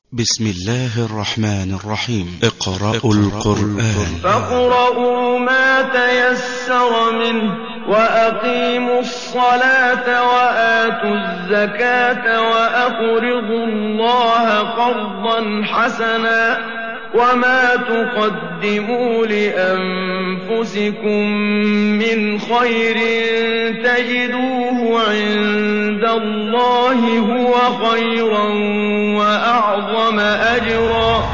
بسم الله الرحمن الرحيم. اقرأوا القرآن. فاقرؤوا ما تيسر منه وأقيموا الصلاة وآتوا الزكاة وأقرضوا الله قرضا حسنا وما تقدموا لأنفسكم من خير تجدوه عند الله هو خيرا وأعظم أجرا.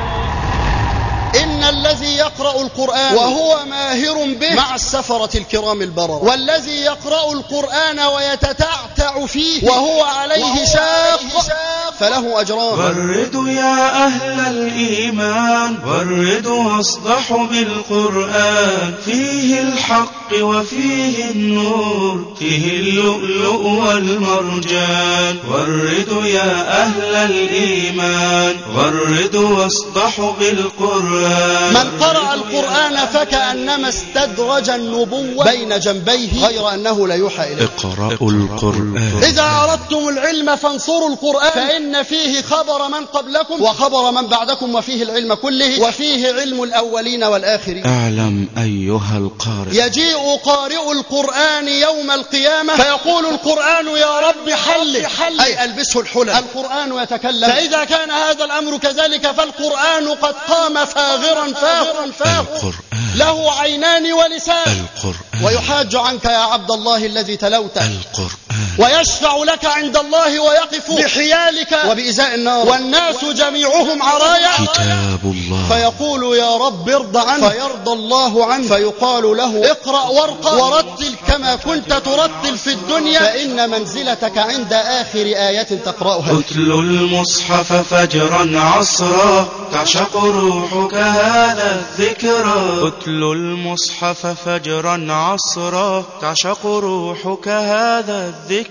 إن الذي يقرأ القرآن وهو ماهر به مع السفرة الكرام البررة، والذي يقرأ القرآن ويتتعتع فيه وهو عليه شاق فله أجران. وردوا يا أهل الإيمان، وردوا واصدحوا بالقرآن، فيه الحق وفيه النور، فيه اللؤلؤ والمرجان. وردوا يا أهل الإيمان، وردوا واصدحوا بالقرآن. من قرأ القرآن فكأنما استدرج النبوة بين جنبيه غير أنه لا يوحى إليه. اقرأوا القرآن. إذا أردتم العلم فانصروا القرآن، فإن فيه خبر من قبلكم وخبر من بعدكم، وفيه العلم كله، وفيه علم الأولين والآخرين. اعلم أيها القارئ، يجيء قارئ القرآن يوم القيامة فيقول القرآن يا رب حل، أي ألبسه الحلل. القرآن يتكلم. فإذا كان هذا الأمر كذلك فالقرآن قد قام فاغرا القرآن له عينان ولسان. القرآن ويحاج عنك يا عبد الله الذي تلوته. القرآن ويشفع لك عند الله ويقف بحيالك وبإزاء النار، والناس جميعهم عرايا. كتاب الله. فيقول يا رب ارض عنه، فيرضى الله عنه، فيقال له اقرأ وارقى ورتل كما كنت ترتل في الدنيا، فإن منزلتك عند آخر آية تقرأها. اتلوا المصحف فجرا عصرا تعشق روحك هذا الذكرى. اتلوا المصحف فجرا عصرا تعشق روحك هذا الذكرى.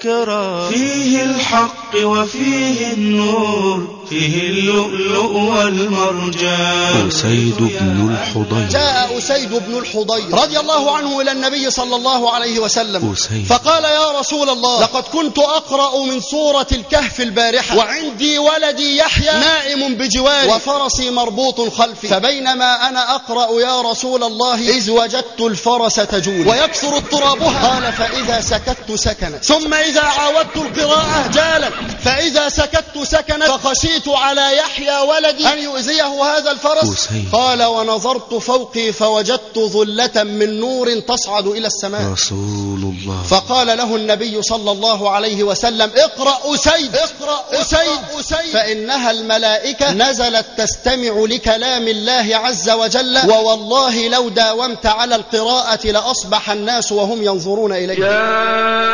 فيه الحق وفيه النور، فيه اللؤلؤ والمرجان. أسيد بن الحضير. جاء أسيد بن الحضير رضي الله عنه إلى النبي صلى الله عليه وسلم فقال يا رسول الله لقد كنت أقرأ من سورة الكهف البارحة، وعندي ولدي يحيى نائم بجواري وفرسي مربوط خلفي، فبينما أنا أقرأ يا رسول الله إذ وجدت الفرس تجول ويكثر اضطرابها. قال فإذا سكت سكنت، ثم إذا عاودت القراءة جالت، فإذا سكت سكنت، فخشيت على يحيى ولدي أن يؤذيه هذا الفرس. قال ونظرت فوقي فوجدت ظلة من نور تصعد إلى السماء. رسول الله. فقال له النبي صلى الله عليه وسلم اقرأ أسيد، اقرأ أسيد، فإنها الملائكة نزلت تستمع لكلام الله عز وجل، ووالله لو داومت على القراءة لأصبح الناس وهم ينظرون إليك. يا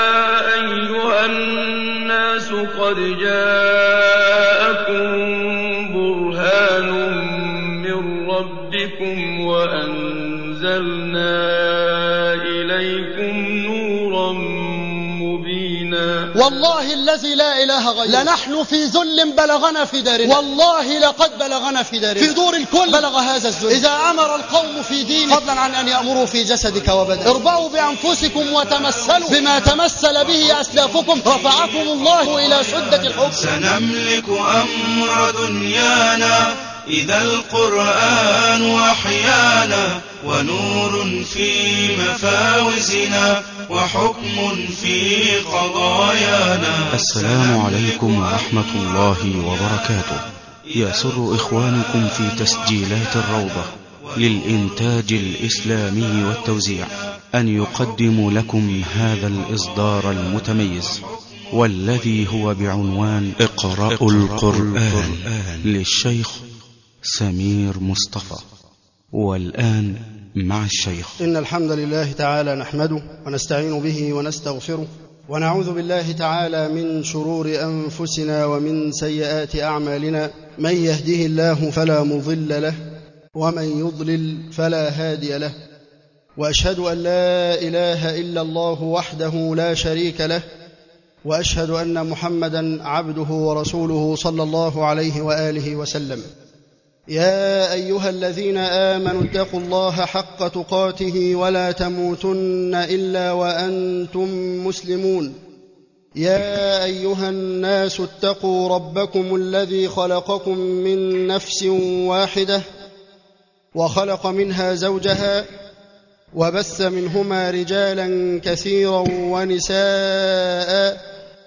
أيها الناس قد جاءكم برهان من ربكم وأنزلنا إليكم نورا مبينا. والله الذي لا إله غيره لنحن في ذل بلغنا في دارنا، والله لقد بلغنا في دارنا، في دور الكل بلغ هذا الذل. إذا أمر القوم في دينك فضلا عن أن يأمروا في جسدك وبدنك، اربعوا بأنفسكم وتمثلوا بما تمثل به أسلافكم، رفعكم الله إلى شدة الحكم. سنملك أمر دنيانا إذا القرآن أحيانا، ونور في مفاوزنا وحكم في قضايانا. السلام عليكم ورحمة الله وبركاته. يسر إخوانكم في تسجيلات الروضة للإنتاج الإسلامي والتوزيع أن يقدموا لكم هذا الإصدار المتميز، والذي هو بعنوان اقرأوا القرآن للشيخ سمير مصطفى. والآن مع الشيخ. إن الحمد لله تعالى نحمده ونستعين به ونستغفره، ونعوذ بالله تعالى من شرور أنفسنا ومن سيئات أعمالنا. من يهده الله فلا مضل له، ومن يضلل فلا هادي له، وأشهد أن لا إله إلا الله وحده لا شريك له، وأشهد أن محمدا عبده ورسوله صلى الله عليه وآله وسلم. يا أيها الذين آمنوا اتقوا الله حق تقاته ولا تموتن إلا وأنتم مسلمون. يا أيها الناس اتقوا ربكم الذي خلقكم من نفس واحدة وخلق منها زوجها وبث منهما رجالا كثيرا ونساء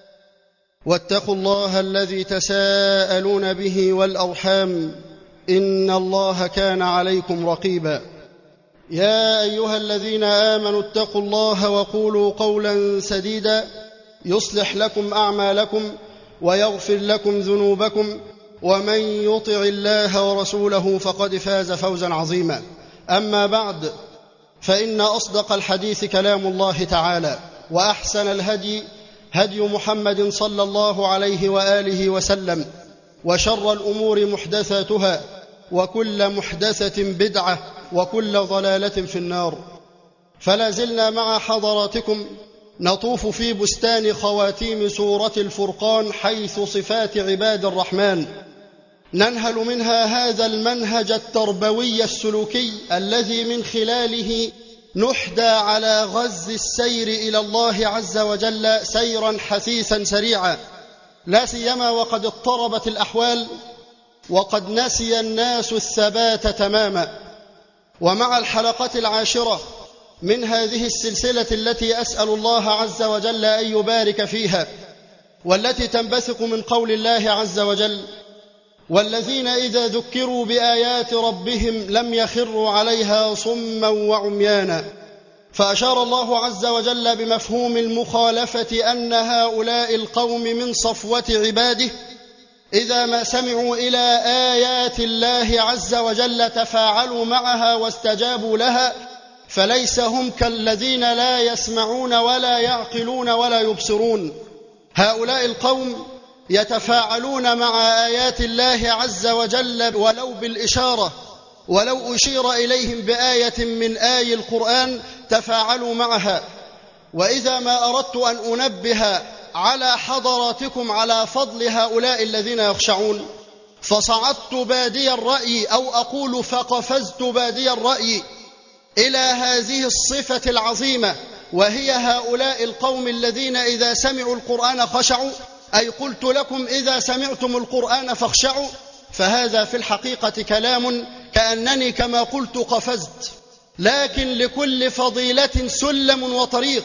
واتقوا الله الذي تساءلون به والأرحام إن الله كان عليكم رقيبا. يا أيها الذين آمنوا اتقوا الله وقولوا قولا سديدا يصلح لكم أعمالكم ويغفر لكم ذنوبكم ومن يطع الله ورسوله فقد فاز فوزا عظيما. أما بعد، فإن أصدق الحديث كلام الله تعالى، وأحسن الهدي هدي محمد صلى الله عليه وآله وسلم، وشر الأمور محدثاتها، وكل محدثة بدعة، وكل ضلالة في النار. فلا زلنا مع حضراتكم نطوف في بستان خواتيم سورة الفرقان حيث صفات عباد الرحمن، ننهل منها هذا المنهج التربوي السلوكي الذي من خلاله نحدى على غز السير إلى الله عز وجل سيرا حثيثا سريعا، لا سيما وقد اضطربت الأحوال وقد نسي الناس الثبات تماما. ومع الحلقة العاشرة من هذه السلسلة التي أسأل الله عز وجل أن يبارك فيها، والتي تنبثق من قول الله عز وجل: والذين إذا ذكروا بآيات ربهم لم يخروا عليها صما وعميانا. فأشار الله عز وجل بمفهوم المخالفة أن هؤلاء القوم من صفوة عباده إذا ما سمعوا إلى آيات الله عز وجل تفاعلوا معها واستجابوا لها، فليس هم كالذين لا يسمعون ولا يعقلون ولا يبصرون. هؤلاء القوم يتفاعلون مع آيات الله عز وجل ولو بالإشارة، ولو أشير إليهم بآية من آي القرآن تفاعلوا معها. وإذا ما أردت أن أنبه على حضراتكم على فضل هؤلاء الذين يخشعون، فصعدت بادي الرأي، أو أقول فقفزت بادي الرأي إلى هذه الصفة العظيمة، وهي هؤلاء القوم الذين إذا سمعوا القرآن خشعوا، أي قلت لكم إذا سمعتم القرآن فاخشعوا. فهذا في الحقيقة كلام كأنني كما قلت قفزت، لكن لكل فضيلة سلم وطريق،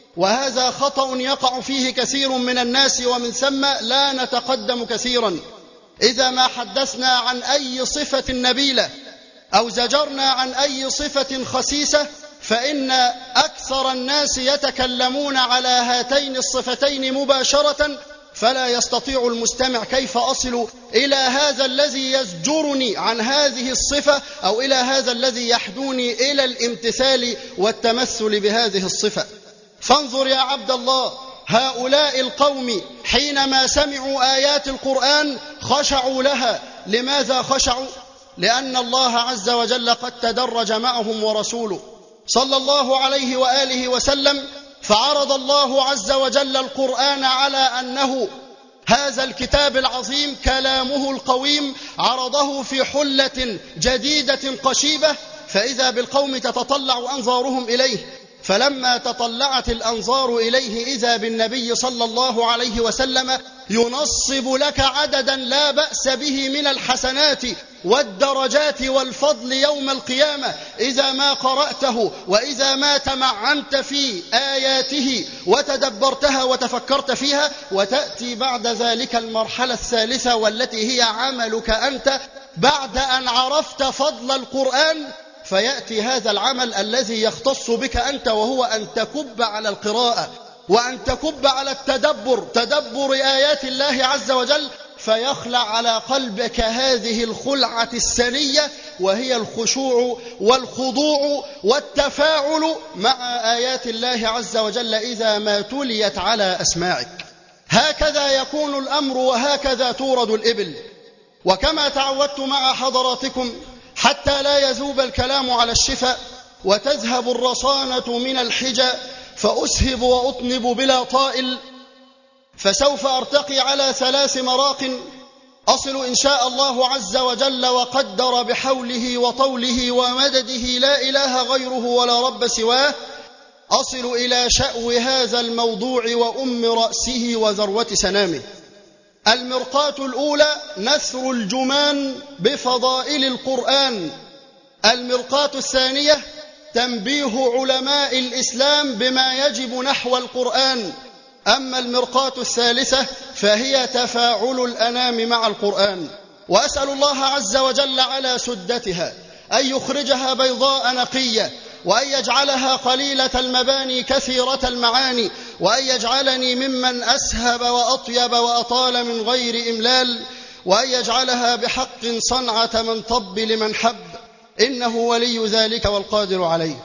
وهذا خطأ يقع فيه كثير من الناس، ومن ثم لا نتقدم كثيرا. إذا ما حدثنا عن أي صفة نبيلة أو زجرنا عن أي صفة خسيسة، فإن أكثر الناس يتكلمون على هاتين الصفتين مباشرة، فلا يستطيع المستمع كيف أصل إلى هذا الذي يزجرني عن هذه الصفة، أو إلى هذا الذي يحدوني إلى الامتثال والتمثل بهذه الصفة. فانظر يا عبد الله، هؤلاء القوم حينما سمعوا آيات القرآن خشعوا لها. لماذا خشعوا؟ لأن الله عز وجل قد تدرج معهم ورسوله صلى الله عليه وآله وسلم، فعرض الله عز وجل القرآن على أنه هذا الكتاب العظيم كلامه القويم، عرضه في حلة جديدة قشيبة، فإذا بالقوم تتطلع أنظارهم إليه. فلما تطلعت الأنظار إليه إذا بالنبي صلى الله عليه وسلم ينصب لك عددا لا بأس به من الحسنات والدرجات والفضل يوم القيامة، إذا ما قرأته وإذا ما تمعنت في آياته وتدبرتها وتفكرت فيها. وتأتي بعد ذلك المرحلة الثالثة، والتي هي عملك أنت بعد أن عرفت فضل القرآن، فيأتي هذا العمل الذي يختص بك أنت، وهو أن تكب على القراءة وأن تكب على تدبر آيات الله عز وجل، فيخلع على قلبك هذه الخلعة السنية، وهي الخشوع والخضوع والتفاعل مع آيات الله عز وجل إذا ما تليت على أسماعك. هكذا يكون الأمر، وهكذا تورد الإبل. وكما تعودت مع حضراتكم حتى لا يذوب الكلام على الشفاء وتذهب الرصانة من الحجى، فأسهب وأطنب بلا طائل، فسوف أرتقي على 3 مراق أصل إن شاء الله عز وجل وقدر بحوله وطوله ومدده لا إله غيره ولا رب سواه أصل إلى شأو هذا الموضوع وأم رأسه وذروة سنامه. المرقاة الأولى نثر الجمان بفضائل القرآن. المرقاة الثانية تنبيه علماء الإسلام بما يجب نحو القرآن. أما المرقاة الثالثة فهي تفاعل الأنام مع القرآن. وأسأل الله عز وجل على سدتها أن يخرجها بيضاء نقية، وأن يجعلها قليلة المباني كثيرة المعاني، وأن يجعلني ممن أسهب وأطيب وأطال من غير إملال، وأن يجعلها بحق صنعة من طب لمن حب، إنه ولي ذلك والقادر عليه.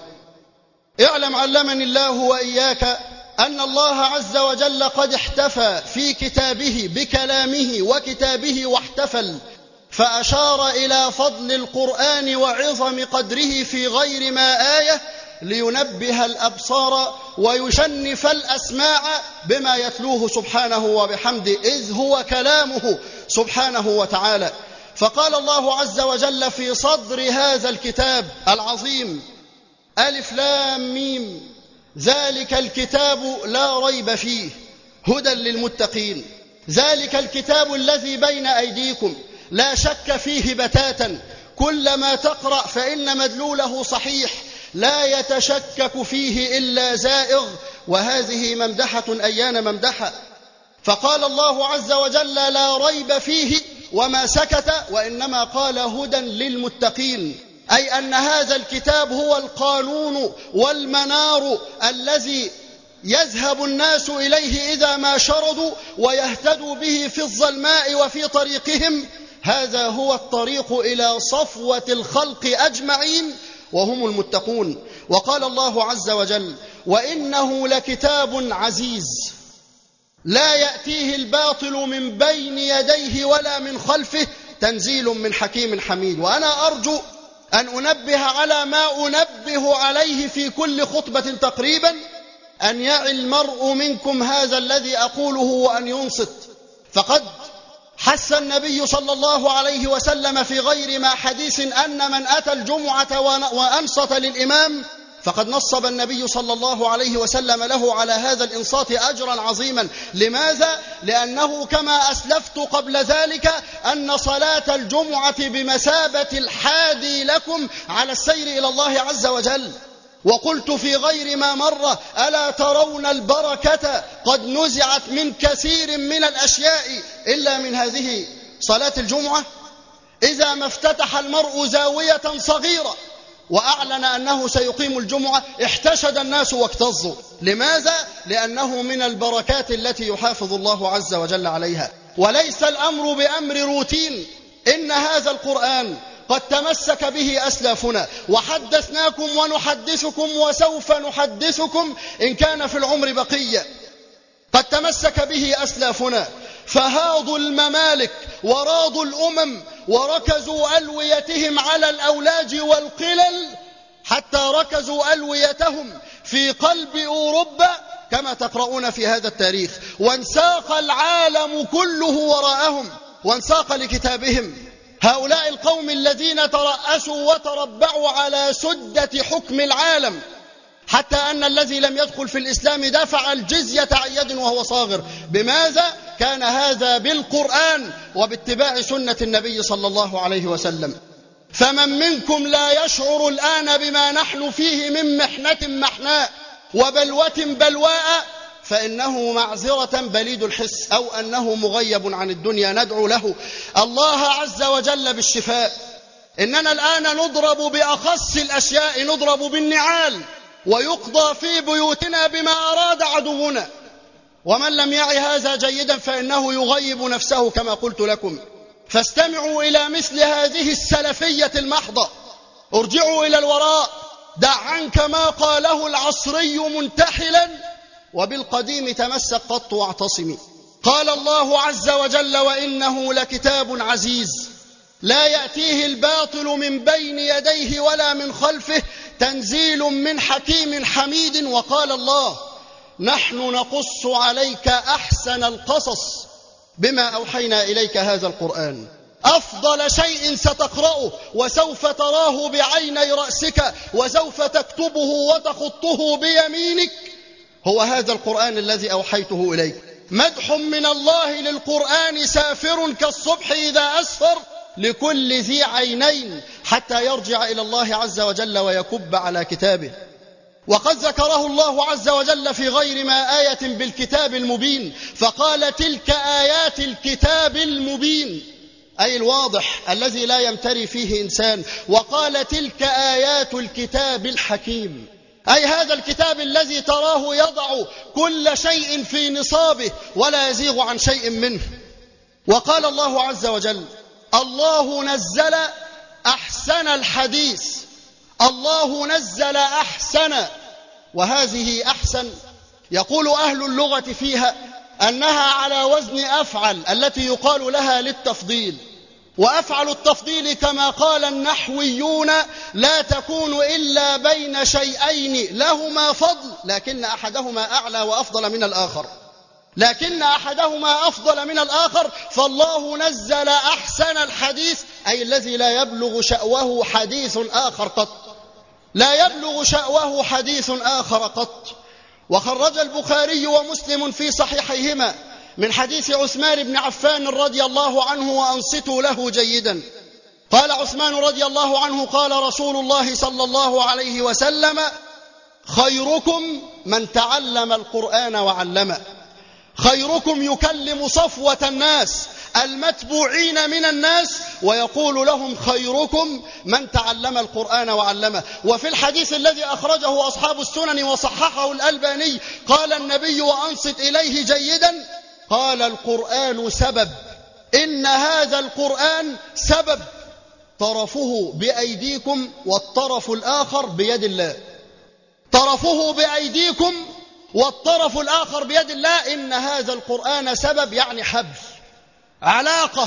اعلم علمني الله وإياك أن الله عز وجل قد احتفى في كتابه بكلامه وكتابه واحتفل، فأشار إلى فضل القرآن وعظم قدره في غير ما آية لينبه الأبصار ويشنف الأسماع بما يتلوه سبحانه وبحمده، إذ هو كلامه سبحانه وتعالى. فقال الله عز وجل في صدر هذا الكتاب العظيم: ألف لام ميم ذلك الكتاب لا ريب فيه هدى للمتقين. ذلك الكتاب الذي بين أيديكم لا شك فيه بتاتا، كلما تقرأ فإن مدلوله صحيح، لا يتشكك فيه إلا زائغ، وهذه ممدحة أيان ممدحة. فقال الله عز وجل لا ريب فيه وما سكت، وإنما قال هدى للمتقين، أي أن هذا الكتاب هو القانون والمنار الذي يذهب الناس إليه إذا ما شردوا ويهتدوا به في الظلماء وفي طريقهم. هذا هو الطريق إلى صفوة الخلق أجمعين وهم المتقون. وقال الله عز وجل: وإنه لكتاب عزيز لا يأتيه الباطل من بين يديه ولا من خلفه تنزيل من حكيم حميد. وأنا أرجو أن أنبه على ما أنبه عليه في كل خطبة تقريبا، أن يعي المرء منكم هذا الذي أقوله وأن ينصت. فقد حث النبي صلى الله عليه وسلم في غير ما حديث أن من أتى الجمعة وأنصت للإمام فقد نصب النبي صلى الله عليه وسلم له على هذا الإنصات أجرا عظيما. لماذا؟ لأنه كما أسلفت قبل ذلك أن صلاة الجمعة بمثابة الحادي لكم على السير إلى الله عز وجل. وقلت في غير ما مرة: ألا ترون البركة قد نزعت من كثير من الأشياء إلا من هذه صلاة الجمعة؟ إذا ما افتتح المرء زاوية صغيرة وأعلن أنه سيقيم الجمعة احتشد الناس واكتظوا. لماذا؟ لأنه من البركات التي يحافظ الله عز وجل عليها. وليس الأمر بأمر روتين، إن هذا القرآن قد تمسك به أسلافنا، وحدثناكم ونحدثكم وسوف نحدثكم إن كان في العمر بقية. قد تمسك به أسلافنا فهاضوا الممالك وراضوا الأمم وركزوا ألويتهم على الأولاج والقلل، حتى ركزوا ألويتهم في قلب أوروبا كما تقرؤون في هذا التاريخ، وانساق العالم كله وراءهم وانساق لكتابهم. هؤلاء القوم الذين ترأسوا وتربعوا على سدة حكم العالم، حتى أن الذي لم يدخل في الإسلام دفع الجزية عن يد وهو صاغر. بماذا؟ كان هذا بالقرآن وباتباع سنة النبي صلى الله عليه وسلم. فمن منكم لا يشعر الآن بما نحن فيه من محنة محناء وبلوة بلواء فإنه معذرة بليد الحس، أو أنه مغيب عن الدنيا. ندعو له الله عز وجل بالشفاء. إننا الآن نضرب بأخص الأشياء، نضرب بالنعال، ويقضى في بيوتنا بما أراد عدونا. ومن لم يعي هذا جيدا فإنه يغيب نفسه كما قلت لكم. فاستمعوا إلى مثل هذه السلفية المحضة، ارجعوا إلى الوراء، دع عنك ما قاله العصري منتحلا، وبالقديم تمسك قط واعتصمي. قال الله عز وجل: وإنه لكتاب عزيز لا يأتيه الباطل من بين يديه ولا من خلفه تنزيل من حكيم حميد. وقال الله: نحن نقص عليك أحسن القصص بما أوحينا إليك هذا القرآن. أفضل شيء ستقرأه وسوف تراه بعيني رأسك وسوف تكتبه وتخطه بيمينك هو هذا القرآن الذي أوحيته إليك. مدح من الله للقرآن سافر كالصبح إذا أسفر لكل ذي عينين حتى يرجع إلى الله عز وجل ويكب على كتابه. وقد ذكره الله عز وجل في غير ما آية بالكتاب المبين، فقال تلك آيات الكتاب المبين، أي الواضح الذي لا يمتري فيه إنسان. وقال تلك آيات الكتاب الحكيم، أي هذا الكتاب الذي تراه يضع كل شيء في نصابه ولا يزيغ عن شيء منه. وقال الله عز وجل الله نزل أحسن الحديث، الله نزل أحسن، وهذه أحسن يقول أهل اللغة فيها أنها على وزن أفعل التي يقال لها للتفضيل. وأفعل التفضيل كما قال النحويون لا تكون إلا بين شيئين لهما فضل لكن أحدهما أعلى وأفضل من الآخر، فالله نزل أحسن الحديث أي الذي لا يبلغ شأوه حديث آخر قط. وخرج البخاري ومسلم في صحيحيهما من حديث عثمان بن عفان رضي الله عنه، وأنصتوا له جيدا. قال عثمان رضي الله عنه قال رسول الله صلى الله عليه وسلم خيركم من تعلم القرآن وعلمه. خيركم يكلم صفوة الناس المتبوعين من الناس ويقول لهم خيركم من تعلم القرآن وعلمه. وفي الحديث الذي أخرجه أصحاب السنن وصححه الألباني قال النبي وأنصت إليه جيدا، قال القرآن سبب، إن هذا القرآن سبب طرفه بأيديكم والطرف الآخر بيد الله. طرفه بأيديكم والطرف الآخر بيد الله. إن هذا القرآن سبب يعني حبل، علاقة،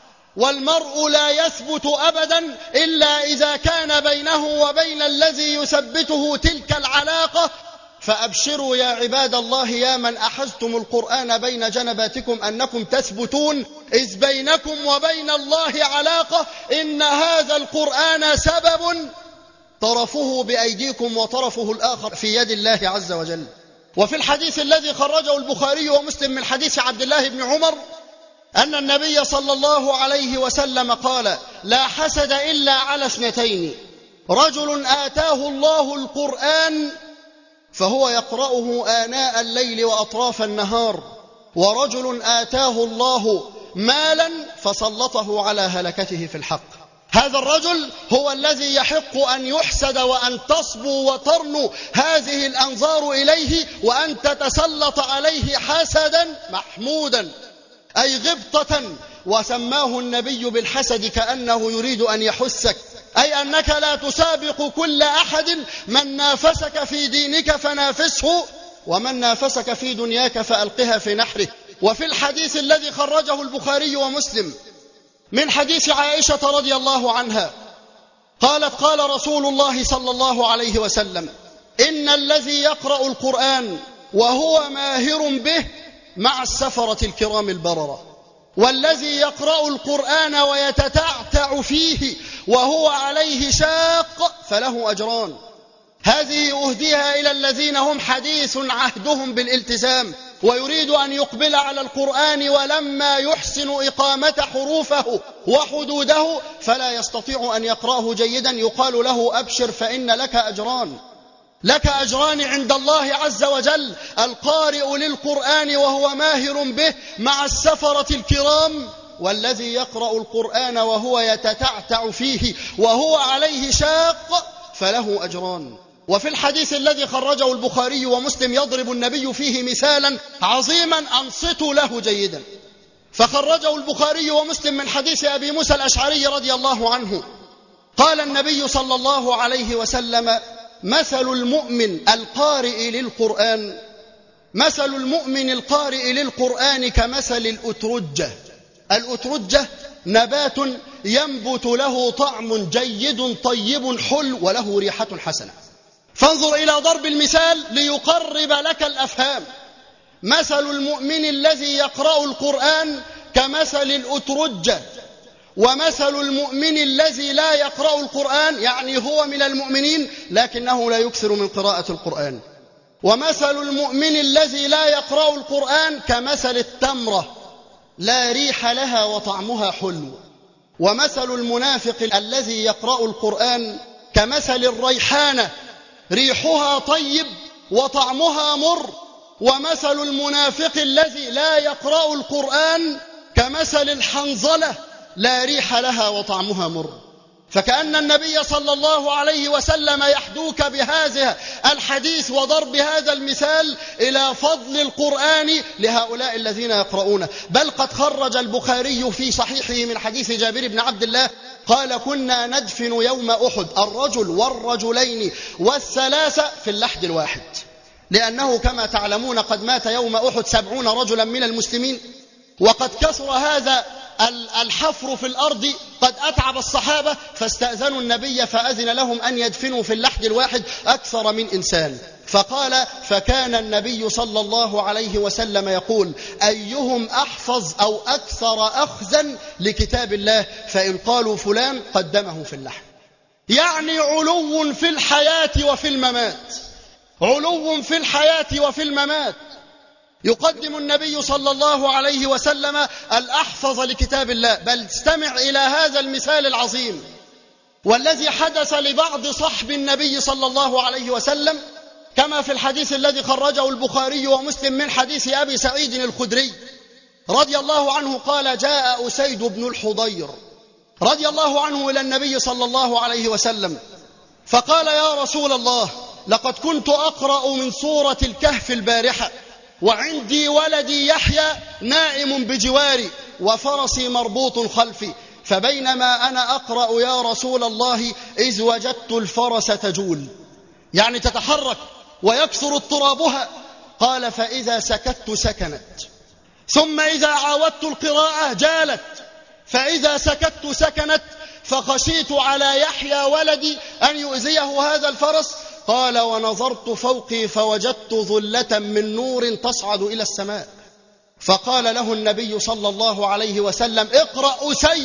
والمرء لا يثبت أبدا إلا إذا كان بينه وبين الذي يثبته تلك العلاقة. فأبشروا يا عباد الله يا من أحزتم القرآن بين جنباتكم أنكم تثبتون، إذ بينكم وبين الله علاقة. إن هذا القرآن سبب طرفه بأيديكم وطرفه الآخر في يد الله عز وجل. وفي الحديث الذي خرجه البخاري ومسلم من حديث عبد الله بن عمر أن النبي صلى الله عليه وسلم قال لا حسد إلا على اثنتين، رجل آتاه الله القرآن فهو يقرأه آناء الليل وأطراف النهار، ورجل آتاه الله مالا فسلطه على هلكته في الحق. هذا الرجل هو الذي يحق أن يحسد وأن تصبو وترنو هذه الأنظار إليه وأن تتسلط عليه حسدا محمودا أي غبطة. وسماه النبي بالحسد كأنه يريد أن يحسك، أي أنك لا تسابق كل أحد، من نافسك في دينك فنافسه، ومن نافسك في دنياك فألقها في نحره. وفي الحديث الذي خرجه البخاري ومسلم من حديث عائشة رضي الله عنها قالت قال رسول الله صلى الله عليه وسلم إن الذي يقرأ القرآن وهو ماهر به مع السفرة الكرام البررة، والذي يقرأ القرآن ويتتعتع فيه وهو عليه شاق فله أجران. هذه أهديها إلى الذين هم حديث عهدهم بالالتزام ويريد أن يقبل على القرآن ولما يحسن إقامة حروفه وحدوده فلا يستطيع أن يقرأه جيدا، يقال له أبشر فإن لك أجران، لك أجران عند الله عز وجل، القارئ للقرآن وهو ماهر به مع السفرة الكرام، والذي يقرأ القرآن وهو يتتعتع فيه وهو عليه شاق فله أجران. وفي الحديث الذي خرجه البخاري ومسلم يضرب النبي فيه مثالا عظيما أنصتوا له جيدا. فخرجه البخاري ومسلم من حديث أبي موسى الأشعري رضي الله عنه قال النبي صلى الله عليه وسلم مثل المؤمن القارئ للقرآن، مثل المؤمن القارئ للقرآن كمثل الأترجة. الأترجة نبات ينبت له طعم جيد طيب حلو وله ريحة حسنة. فانظر إلى ضرب المثال ليقرب لك الأفهام. مثل المؤمن الذي يقرأ القرآن كمثل الأترجة، ومثل المؤمن الذي لا يقرأ القرآن، يعني هو من المؤمنين لكنه لا يكثر من قراءة القرآن. ومثل المؤمن الذي لا يقرأ القرآن كمثل التمرة لا ريح لها وطعمها حلو. ومثل المنافق الذي يقرأ القرآن كمثل الريحانة ريحها طيب وطعمها مر. ومثل المنافق الذي لا يقرأ القرآن كمثل الحنظلة لا ريح لها وطعمها مر. فكأن النبي صلى الله عليه وسلم يحدوك بهذا الحديث وضرب هذا المثال إلى فضل القرآن لهؤلاء الذين يقرؤونه. بل قد خرج البخاري في صحيحه من حديث جابر بن عبد الله قال: كنا ندفن يوم أحد الرجل والرجلين والثلاثة في اللحد الواحد، لأنه كما تعلمون قد مات يوم أحد 70 رجلا من المسلمين، وقد كثر هذا الحفر في الأرض قد أتعب الصحابة، فاستأذنوا النبي فأذن لهم أن يدفنوا في اللحد الواحد أكثر من إنسان. فقال: فكان النبي صلى الله عليه وسلم يقول: أيهم أحفظ أو أكثر أخذا لكتاب الله، فإن قالوا فلان قدمه في اللحد. يعني علو في الحياة وفي الممات، علو في الحياة وفي الممات. يقدم النبي صلى الله عليه وسلم الأحفظ لكتاب الله. بل استمع إلى هذا المثال العظيم والذي حدث لبعض صحب النبي صلى الله عليه وسلم، كما في الحديث الذي خرجه البخاري ومسلم من حديث أبي سعيد الخدري رضي الله عنه قال: جاء أسيد بن الحضير رضي الله عنه إلى النبي صلى الله عليه وسلم فقال: يا رسول الله، لقد كنت أقرأ من سورة الكهف البارحة، وعندي ولدي يحيى نائم بجواري وفرسي مربوط خلفي، فبينما أنا أقرأ يا رسول الله إذ وجدت الفرس تجول، يعني تتحرك ويكثر اضطرابها. قال: فإذا سكت سكنت، ثم إذا عاودت القراءة جالت، فإذا سكت سكنت، فخشيت على يحيى ولدي أن يؤذيه هذا الفرس. قال: ونظرت فوقي فوجدت ظلة من نور تصعد إلى السماء. فقال له النبي صلى الله عليه وسلم: اقرأ أسيد،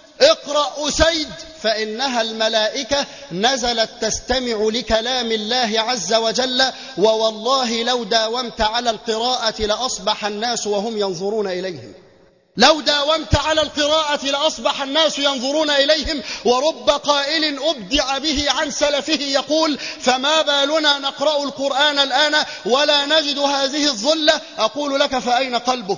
اقرأ أسيد، فإنها الملائكة نزلت تستمع لكلام الله عز وجل، ووالله لو داومت على القراءة لأصبح الناس وهم ينظرون إليهم. لو داومت على القراءة لأصبح الناس ينظرون إليهم. ورب قائل أبدع به عن سلفه يقول: فما بالنا نقرأ القرآن الآن ولا نجد هذه الظلة؟ أقول لك: فأين قلبك؟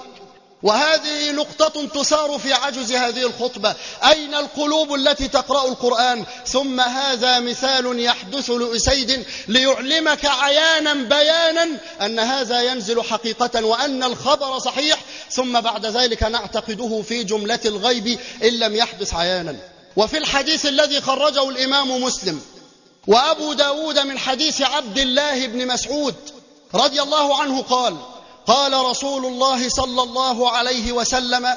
وهذه نقطة تثار في عجز هذه الخطبة: أين القلوب التي تقرأ القرآن؟ ثم هذا مثال يحدث لأسيد ليعلمك عيانا بيانا أن هذا ينزل حقيقة وأن الخبر صحيح، ثم بعد ذلك نعتقده في جملة الغيب إن لم يحدث عيانا. وفي الحديث الذي خرجه الإمام مسلم وأبو داود من حديث عبد الله بن مسعود رضي الله عنه قال رسول الله صلى الله عليه وسلم: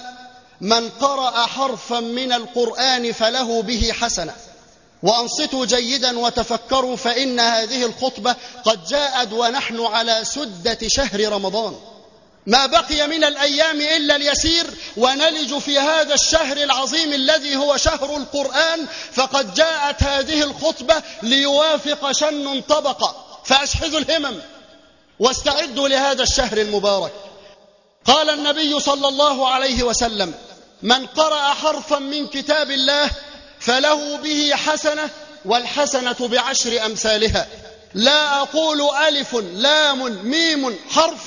من قرأ حرفا من القرآن فله به حسنة. وأنصتوا جيدا وتفكروا، فإن هذه الخطبة قد جاءت ونحن على سدة شهر رمضان، ما بقي من الأيام إلا اليسير ونلج في هذا الشهر العظيم الذي هو شهر القرآن. فقد جاءت هذه الخطبة ليوافق شن طبق، فأشحذوا الهمم واستعدوا لهذا الشهر المبارك. قال النبي صلى الله عليه وسلم: من قرأ حرفا من كتاب الله فله به حسنة، والحسنة ب10 أمثالها. لا أقول ألف لام ميم حرف،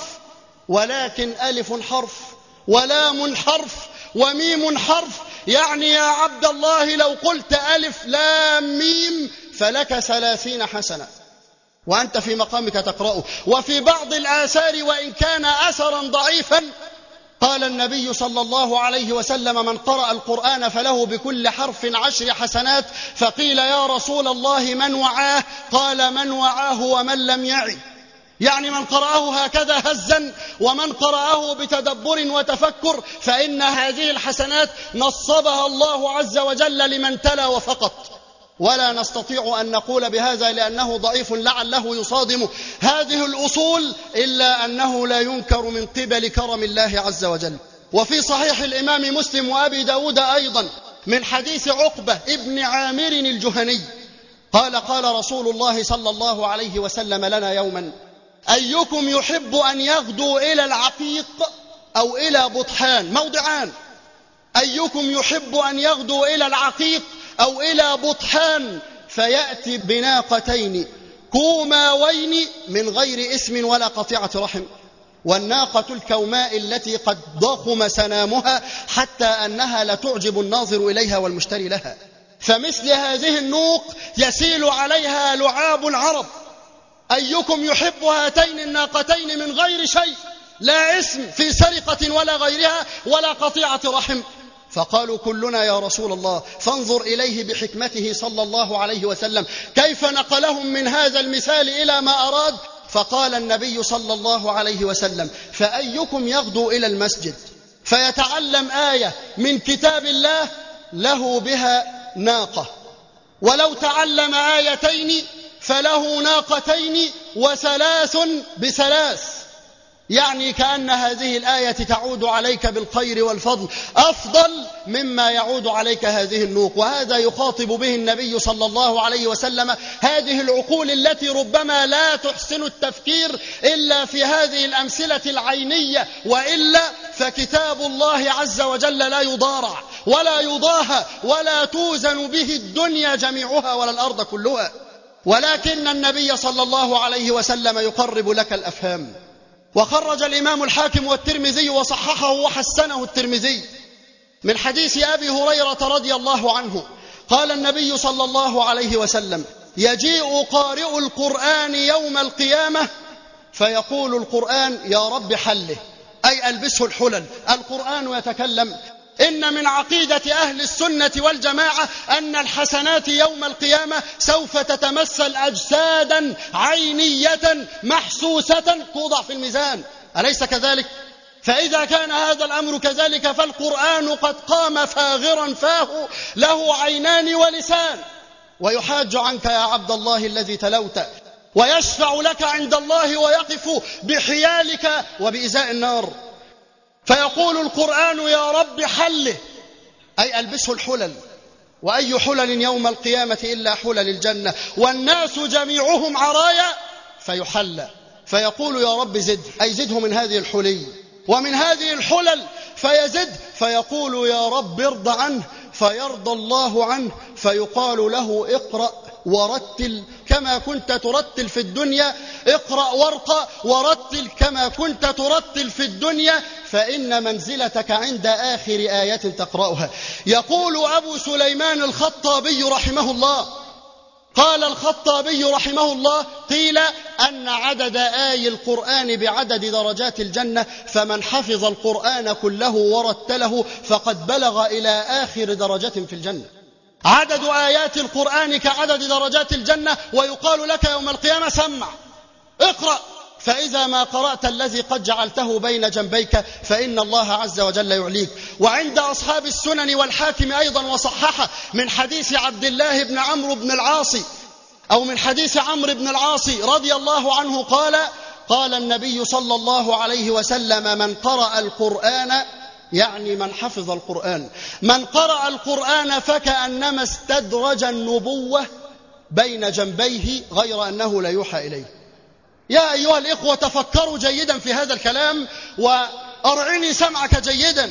ولكن ألف حرف ولام حرف وميم حرف. يعني يا عبد الله لو قلت ألف لام ميم فلك 30 حسنة وأنت في مقامك تقرأه. وفي بعض الآثار وإن كان أثرا ضعيفا قال النبي صلى الله عليه وسلم: من قرأ القرآن فله بكل حرف 10 حسنات. فقيل: يا رسول الله من وعاه؟ قال: من وعاه ومن لم يعي، يعني من قرأه هكذا هزا ومن قرأه بتدبر وتفكر، فإن هذه الحسنات نصبها الله عز وجل لمن تلا وفقط. ولا نستطيع أن نقول بهذا لأنه ضعيف لعله يصادم هذه الأصول، إلا أنه لا ينكر من قبل كرم الله عز وجل. وفي صحيح الإمام مسلم وأبي داود أيضا من حديث عقبة ابن عامر الجهني قال قال رسول الله صلى الله عليه وسلم لنا يوما: أيكم يحب أن يغدو إلى العقيق أو إلى بطحان؟ موضعان. أيكم يحب أن يغدو إلى العقيق أو إلى بطحان فيأتي بناقتين كوماوين من غير إثم ولا قطيعة رحم، والناقة الكوماء التي قد ضخم سنامها حتى أنها لتعجب الناظر إليها والمشتري لها، فمثل هذه النوق يسيل عليها لعاب العرب. أيكم يحب هاتين الناقتين من غير شيء، لا إثم في سرقة ولا غيرها ولا قطيعة رحم؟ فقالوا كلنا يا رسول الله. فانظر إليه بحكمته صلى الله عليه وسلم كيف نقلهم من هذا المثال إلى ما أراد. فقال النبي صلى الله عليه وسلم: فأيكم يغدو إلى المسجد فيتعلم آية من كتاب الله له بها ناقة، ولو تعلم آيتين فله ناقتين وثلاث بثلاث، يعني كأن هذه الآية تعود عليك بالخير والفضل أفضل مما يعود عليك هذه النوق. وهذا يخاطب به النبي صلى الله عليه وسلم هذه العقول التي ربما لا تحسن التفكير إلا في هذه الأمثلة العينية، وإلا فكتاب الله عز وجل لا يضارع ولا يضاهى ولا توزن به الدنيا جميعها ولا الأرض كلها، ولكن النبي صلى الله عليه وسلم يقرب لك الأفهام. وخرج الإمام الحاكم والترمذي وصححه وحسنه الترمذي من حديث أبي هريرة رضي الله عنه قال النبي صلى الله عليه وسلم: يجيء قارئ القرآن يوم القيامة فيقول القرآن: يا رب حله، أي ألبسه الحلل. القرآن يتكلم. إن من عقيدة أهل السنة والجماعة أن الحسنات يوم القيامة سوف تتمثل أجسادا عينية محسوسة توضع في الميزان، أليس كذلك؟ فإذا كان هذا الأمر كذلك فالقرآن قد قام فاغرا فاه له عينان ولسان، ويحاج عنك يا عبد الله الذي تلوت، ويشفع لك عند الله ويقف بحيالك وبإزاء النار. فيقول القرآن: يا رب حله، أي ألبسه الحلل. وأي حلل يوم القيامة إلا حلل الجنة، والناس جميعهم عرايا فيحلى. فيقول: يا رب زد، أي زده من هذه الحلي ومن هذه الحلل، فيزد. فيقول: يا رب ارض عنه، فيرضى الله عنه. فيقال له: اقرأ ورتل كما كنت ترتل في الدنيا، اقرأ وارقى ورتل كما كنت ترتل في الدنيا، فإن منزلتك عند آخر آية تقرأها. يقول أبو سليمان الخطابي رحمه الله: قال الخطابي رحمه الله: قيل أن عدد آي القرآن بعدد درجات الجنة، فمن حفظ القرآن كله ورتله فقد بلغ إلى آخر درجة في الجنة. عدد آيات القرآن كعدد درجات الجنة، ويقال لك يوم القيامة: سمع، اقرأ، فإذا ما قرأت الذي قد جعلته بين جنبيك فإن الله عز وجل يعليك. وعند أصحاب السنن والحاكم أيضا وصححه من حديث عبد الله بن عمرو بن العاص، أو من حديث عمرو بن العاص رضي الله عنه قال النبي صلى الله عليه وسلم: من قرأ القرآن، يعني من حفظ القرآن، من قرأ القرآن فكأنما استدرج النبوة بين جنبيه غير أنه لا يوحى إليه. يا أيها الإخوة تفكروا جيدا في هذا الكلام وأرعني سمعك جيدا.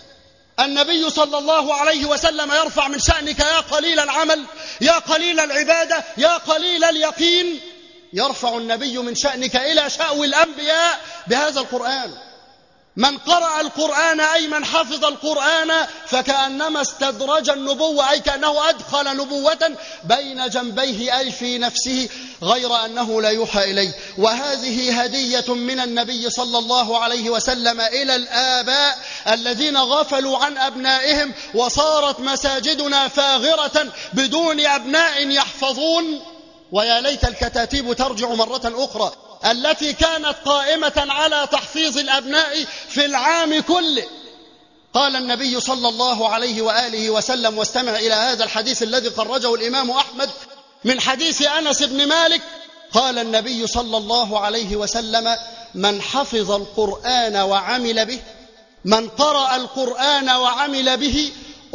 النبي صلى الله عليه وسلم يرفع من شأنك يا قليل العمل، يا قليل العبادة، يا قليل اليقين. يرفع النبي من شأنك إلى شأو الأنبياء بهذا القرآن. من قرأ القرآن أي من حفظ القرآن فكأنما استدرج النبوة، أي كأنه أدخل نبوة بين جنبيه أي في نفسه غير أنه لا يوحى إليه. وهذه هدية من النبي صلى الله عليه وسلم إلى الآباء الذين غفلوا عن أبنائهم، وصارت مساجدنا فاغرة بدون أبناء يحفظون. ويا ليت الكتاتيب ترجع مرة أخرى التي كانت قائمة على تحفيظ الأبناء في العام كله. قال النبي صلى الله عليه وآله وسلم، واستمع إلى هذا الحديث الذي خرجه الإمام أحمد من حديث أنس بن مالك، قال النبي صلى الله عليه وسلم: من حفظ القرآن وعمل به، من قرأ القرآن وعمل به،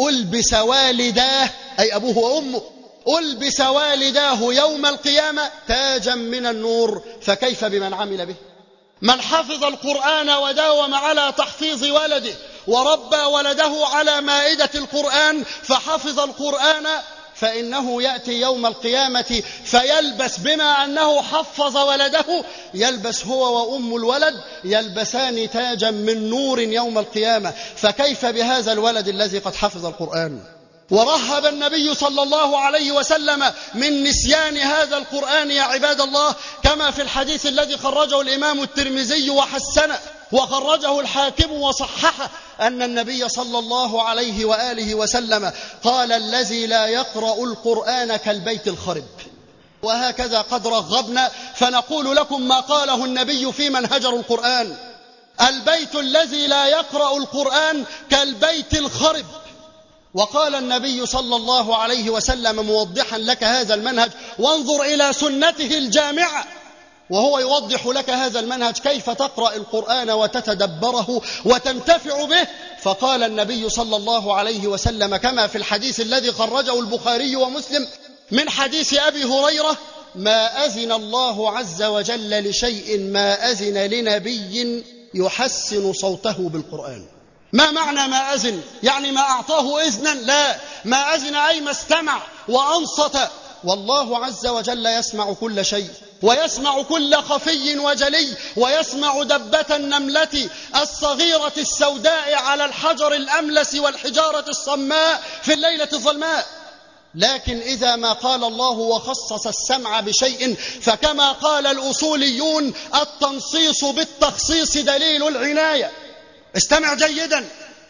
ألبس والداه أي أبوه وأمه ألبس والداه يوم القيامة تاجا من النور، فكيف بمن عمل به؟ من حفظ القرآن وداوم على تحفيظ ولده وربى ولده على مائدة القرآن فحفظ القرآن، فإنه يأتي يوم القيامة فيلبس بما أنه حفظ ولده، يلبس هو وأم الولد يلبسان تاجا من نور يوم القيامة، فكيف بهذا الولد الذي قد حفظ القرآن؟ ورهب النبي صلى الله عليه وسلم من نسيان هذا القرآن يا عباد الله، كما في الحديث الذي خرجه الإمام الترمذي وحسنه وخرجه الحاكم وصححه أن النبي صلى الله عليه وآله وسلم قال: الذي لا يقرأ القرآن كالبيت الخرب. وهكذا قد رغبنا فنقول لكم ما قاله النبي في من هجروا القرآن: البيت الذي لا يقرأ القرآن كالبيت الخرب. وقال النبي صلى الله عليه وسلم موضحا لك هذا المنهج: وانظر إلى سنته الجامعة وهو يوضح لك هذا المنهج كيف تقرأ القرآن وتتدبره وتنتفع به. فقال النبي صلى الله عليه وسلم كما في الحديث الذي خرجه البخاري ومسلم من حديث أبي هريرة: ما أذن الله عز وجل لشيء ما أذن لنبي يحسن صوته بالقرآن. ما معنى ما أذن؟ يعني ما أعطاه إذنا؟ لا، ما أذن أي ما استمع وأنصت. والله عز وجل يسمع كل شيء، ويسمع كل خفي وجلي، ويسمع دبة النملة الصغيرة السوداء على الحجر الأملس والحجارة الصماء في الليلة الظلماء. لكن إذا ما قال الله وخصص السمع بشيء، فكما قال الأصوليون: التنصيص بالتخصيص دليل العناية. استمع جيدا: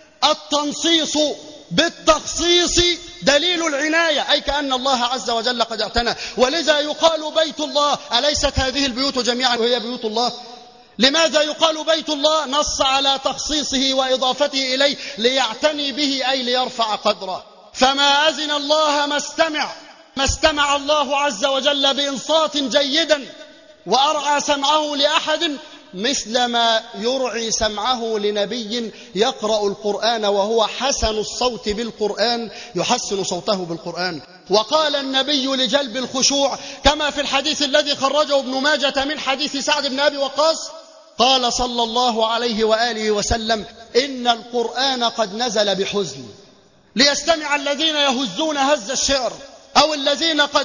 التنصيص بالتخصيص دليل العناية، أي كأن الله عز وجل قد اعتنى. ولذا يقال بيت الله. أليست هذه البيوت جميعا وهي بيوت الله؟ لماذا يقال بيت الله؟ نص على تخصيصه وإضافته إليه ليعتني به، أي ليرفع قدره. فما أذن الله ما استمع الله عز وجل بإنصات جيدا وأرعى سمعه لأحد مثل ما يرعي سمعه لنبي يقرأ القرآن وهو حسن الصوت بالقرآن، يحسن صوته بالقرآن. وقال النبي لجلب الخشوع كما في الحديث الذي خرجه ابن ماجة من حديث سعد بن أبي وقاص: قال صلى الله عليه وآله وسلم: إن القرآن قد نزل بحزن، ليستمع الذين يهزون هز الشعر، أو الذين قد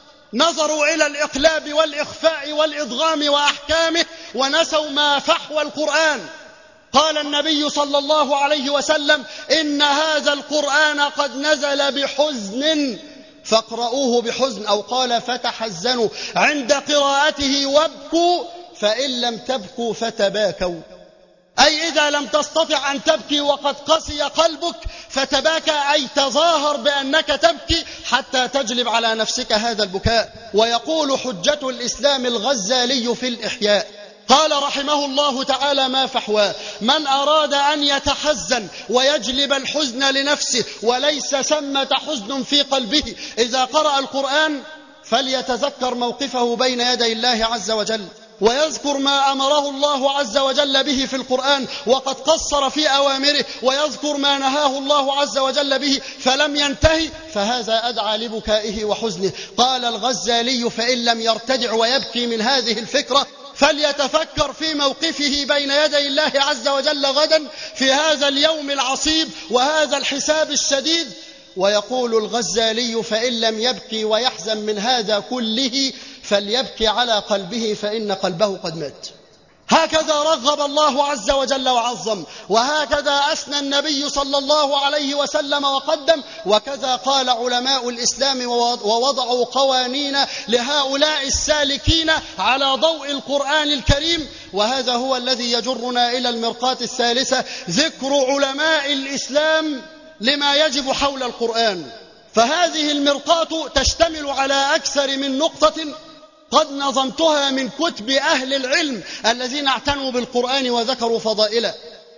نظروا إلى الإقلاب والإخفاء والإضغام وأحكامه ونسوا ما فحوى القرآن. قال النبي صلى الله عليه وسلم: إن هذا القرآن قد نزل بحزن فاقرؤوه بحزن، أو قال: فتحزنوا عند قراءته وابكوا فإن لم تبكوا فتباكوا. أي إذا لم تستطع أن تبكي وقد قسي قلبك فتباكى، أي تظاهر بأنك تبكي حتى تجلب على نفسك هذا البكاء. ويقول حجة الإسلام الغزالي في الإحياء قال رحمه الله تعالى: ما فحواه: من أراد أن يتحزن ويجلب الحزن لنفسه وليس ثمة حزن في قلبه إذا قرأ القرآن فليتذكر موقفه بين يدي الله عز وجل، ويذكر ما أمره الله عز وجل به في القرآن وقد قصر في أوامره، ويذكر ما نهاه الله عز وجل به فلم ينتهي، فهذا أدعى لبكائه وحزنه. قال الغزالي: فإن لم يرتدع ويبكي من هذه الفكرة فليتفكر في موقفه بين يدي الله عز وجل غدا في هذا اليوم العصيب وهذا الحساب الشديد. ويقول الغزالي: فإن لم يبكي ويحزن من هذا كله فليبكي على قلبه فإن قلبه قد مات. هكذا رغب الله عز وجل وعظم، وهكذا أثنى النبي صلى الله عليه وسلم وقدم، وكذا قال علماء الإسلام ووضعوا قوانين لهؤلاء السالكين على ضوء القرآن الكريم. وهذا هو الذي يجرنا إلى المرقاة الثالثة: ذكر علماء الإسلام لما يجب حول القرآن. فهذه المرقاة تشتمل على أكثر من نقطة قد نظمتها من كتب أهل العلم الذين اعتنوا بالقرآن وذكروا فضائله.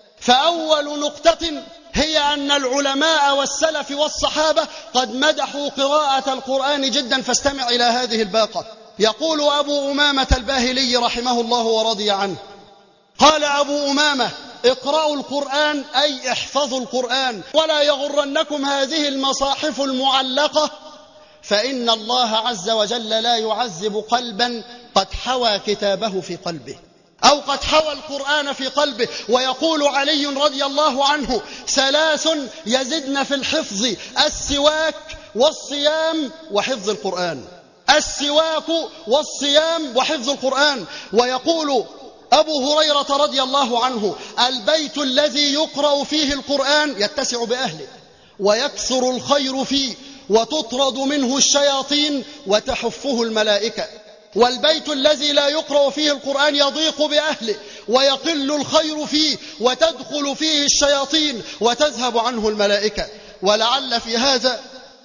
فأول نقطة هي أن العلماء والسلف والصحابة قد مدحوا قراءة القرآن جدا، فاستمع إلى هذه الباقة. يقول أبو أمامة الباهلي رحمه الله ورضي عنه: قال أبو أمامة: اقرأوا القرآن أي احفظوا القرآن، ولا يغرنكم هذه المصاحف المعلقة، فإن الله عز وجل لا يعذب قلبا قد حوى كتابه في قلبه أو قد حوى القرآن في قلبه. ويقول علي رضي الله عنه: 3 يزدن في الحفظ: السواك والصيام وحفظ القرآن. السواك والصيام وحفظ القرآن. ويقول أبو هريرة رضي الله عنه: البيت الذي يقرأ فيه القرآن يتسع بأهله ويكثر الخير فيه وتطرد منه الشياطين وتحفه الملائكة، والبيت الذي لا يقرأ فيه القرآن يضيق بأهله ويقل الخير فيه وتدخل فيه الشياطين وتذهب عنه الملائكة. ولعل في هذا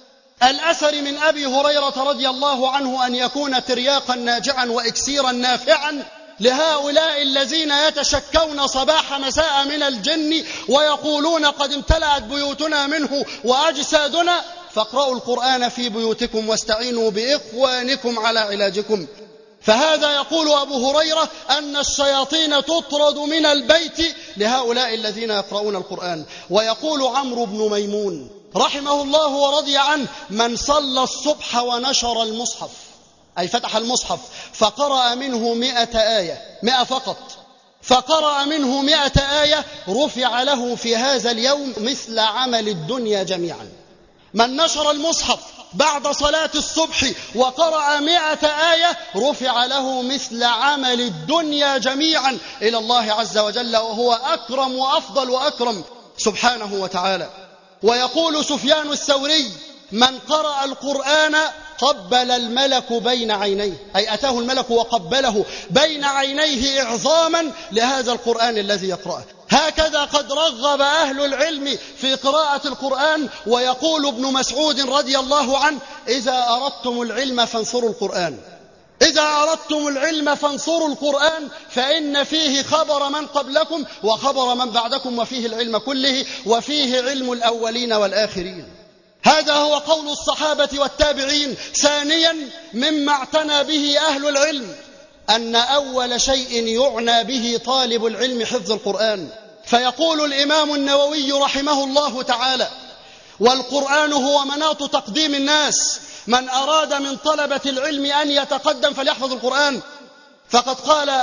الأثر من أبي هريرة رضي الله عنه أن يكون ترياقا ناجعا وإكسيرا نافعا لهؤلاء الذين يتشكون صباح مساء من الجن ويقولون: قد امتلأت بيوتنا منه وأجسادنا، فاقرأوا القرآن في بيوتكم واستعينوا بإخوانكم على علاجكم. فهذا يقول أبو هريرة أن الشياطين تطرد من البيت لهؤلاء الذين يقرؤون القرآن. ويقول عمرو بن ميمون رحمه الله ورضي عنه: من صلى الصبح ونشر المصحف، أي فتح المصحف فقرأ منه 100 آية، 100 فقط، فقرأ منه 100 آية، رفع له في هذا اليوم مثل عمل الدنيا جميعا. من نشر المصحف بعد صلاة الصبح وقرأ 100 آية رفع له مثل عمل الدنيا جميعا إلى الله عز وجل، وهو أكرم وأفضل وأكرم سبحانه وتعالى. ويقول سفيان الثوري: من قرأ القرآن قبل الملك بين عينيه، أي أتاه الملك وقبله بين عينيه إعظاما لهذا القرآن الذي يقرأه. هكذا قد رغب أهل العلم في قراءة القرآن. ويقول ابن مسعود رضي الله عنه: إذا أردتم العلم فانصروا القرآن، إذا أردتم العلم فانصروا القرآن، فإن فيه خبر من قبلكم وخبر من بعدكم، وفيه العلم كله، وفيه علم الأولين والآخرين. هذا هو قول الصحابة والتابعين. ثانيا مما اعتنى به أهل العلم أن أول شيء يعنى به طالب العلم حفظ القرآن. فيقول الإمام النووي رحمه الله تعالى: والقرآن هو مناط تقديم الناس، من أراد من طلبة العلم أن يتقدم فليحفظ القرآن. فقد قال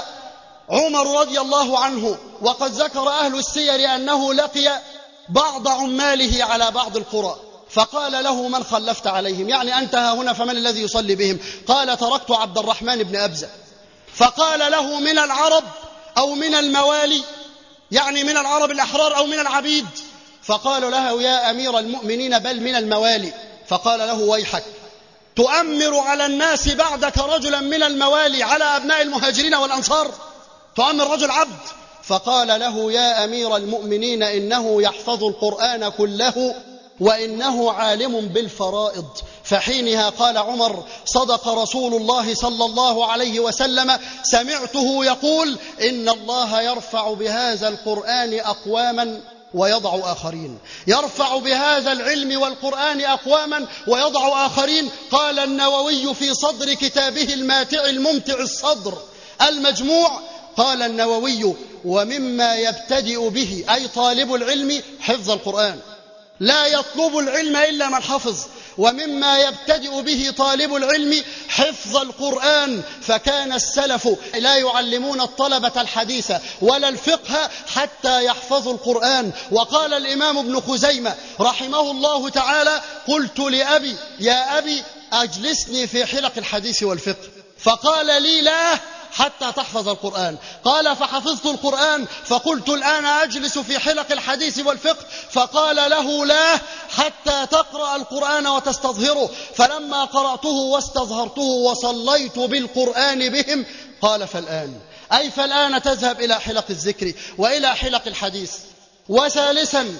عمر رضي الله عنه، وقد ذكر أهل السير أنه لقي بعض عماله على بعض القرى، فقال له: من خلفت عليهم؟ يعني أنت هنا فمن الذي يصلي بهم؟ قال: تركت عبد الرحمن بن أبزة. فقال له: من العرب أو من الموالي؟ يعني من العرب الأحرار أو من العبيد؟ فقال له: يا أمير المؤمنين بل من الموالي. فقال له: ويحك، تؤمر على الناس بعدك رجلا من الموالي على أبناء المهاجرين والأنصار؟ تؤمر رجل عبد؟ فقال له: يا أمير المؤمنين إنه يحفظ القرآن كله وإنه عالم بالفرائض. فحينها قال عمر: صدق رسول الله صلى الله عليه وسلم، سمعته يقول: إن الله يرفع بهذا القرآن أقواما ويضع آخرين، يرفع بهذا العلم والقرآن أقواما ويضع آخرين. قال النووي في صدر كتابه الماتع الممتع الصدر المجموع، قال النووي: ومما يبتدئ به أي طالب العلم حفظ القرآن، لا يطلب العلم إلا من حفظ. ومما يبتدئ به طالب العلم حفظ القرآن، فكان السلف لا يعلمون الطلبة الحديث ولا الفقه حتى يحفظوا القرآن. وقال الإمام ابن خزيمة رحمه الله تعالى: قلت لأبي: يا أبي أجلسني في حلق الحديث والفقه، فقال لي: لا حتى تحفظ القرآن. قال: فحفظت القرآن، فقلت: الآن أجلس في حلق الحديث والفقه، فقال له: لا حتى تقرأ القرآن وتستظهره. فلما قرأته واستظهرته وصليت بالقرآن بهم، قال: فالآن، أي فالآن تذهب إلى حلق الذكر وإلى حلق الحديث. وثالثا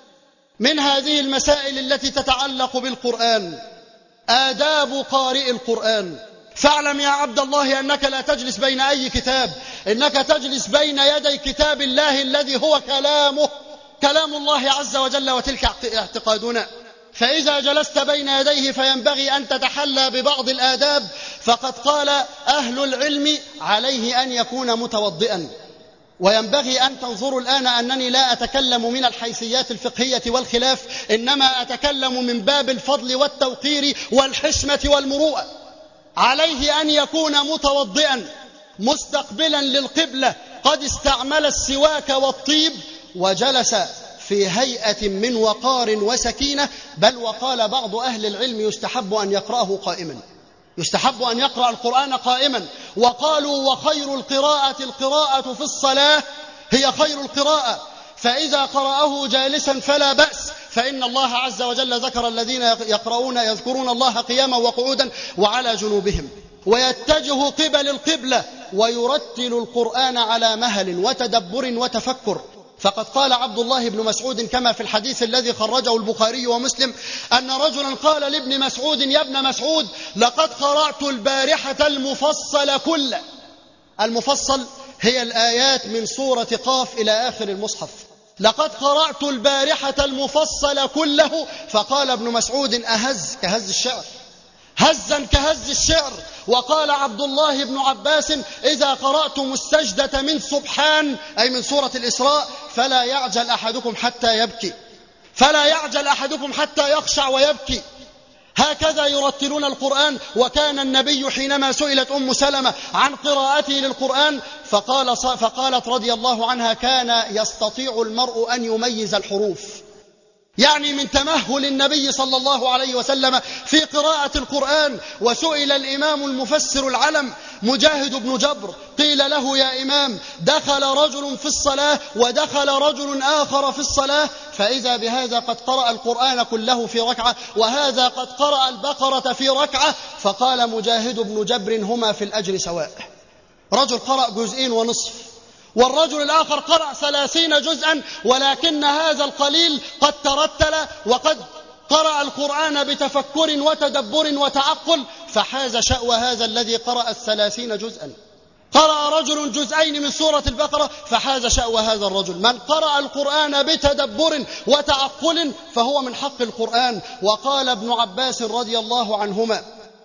من هذه المسائل التي تتعلق بالقرآن آداب قارئ القرآن. فاعلم يا عبد الله أنك لا تجلس بين أي كتاب، إنك تجلس بين يدي كتاب الله الذي هو كلامه، كلام الله عز وجل، وتلك اعتقادنا. فإذا جلست بين يديه فينبغي أن تتحلى ببعض الآداب. فقد قال أهل العلم: عليه أن يكون متوضئا، وينبغي أن تنظروا الآن أنني لا أتكلم من الحيثيات الفقهية والخلاف، إنما أتكلم من باب الفضل والتوقير والحشمة والمروءة. عليه أن يكون متوضئا مستقبلا للقبلة، قد استعمل السواك والطيب وجلس في هيئة من وقار وسكينة، بل وقال بعض أهل العلم يستحب أن يقرأه قائما، يستحب أن يقرأ القرآن قائما. وقالوا وخير القراءة في الصلاة هي خير القراءة، فإذا قرأه جالسا فلا بأس، فإن الله عز وجل ذكر الذين يذكرون الله قياما وقعودا وعلى جنوبهم، ويتجه قبل القبلة ويرتل القرآن على مهل وتدبر وتفكر. فقد قال عبد الله بن مسعود كما في الحديث الذي خرجه البخاري ومسلم أن رجلا قال لابن مسعود: يا ابن مسعود، لقد قرأت البارحة المفصل كله. المفصل هي الآيات من سورة قاف إلى آخر المصحف. لقد قرأت البارحة المفصل كله. فقال ابن مسعود: أهز كهز الشعر، هزا كهز الشعر. وقال عبد الله بن عباس: إذا قرأتم السجدة من سبحان، أي من سورة الإسراء، فلا يعجل أحدكم حتى يبكي، فلا يعجل أحدكم حتى يخشع ويبكي. هكذا يرتلون القرآن. وكان النبي حينما سئلت أم سلمة عن قراءته للقرآن فقالت رضي الله عنها: كان يستطيع المرء أن يميز الحروف. يعني من تمهل النبي صلى الله عليه وسلم في قراءة القرآن. وسئل الإمام المفسر العلم مجاهد بن جبر، قيل له: يا إمام، دخل رجل في الصلاة ودخل رجل آخر في الصلاة، فإذا بهذا قد قرأ القرآن كله في ركعة، وهذا قد قرأ البقرة في ركعة. فقال مجاهد بن جبر: هما في الأجر سواء. رجل قرأ جزئين ونصف، والرجل الآخر قرأ 30 جزءا، ولكن هذا القليل قد ترتل وقد قرأ القرآن بتفكر وتدبر وتعقل، فحاز شأوى هذا الذي قرأ 30 جزءا. قرأ رجل جزئين من سورة البقرة فحاز شأوى هذا الرجل. من قرأ القرآن بتدبر وتعقل فهو من حق القرآن. وقال ابن عباس رضي الله عنهما: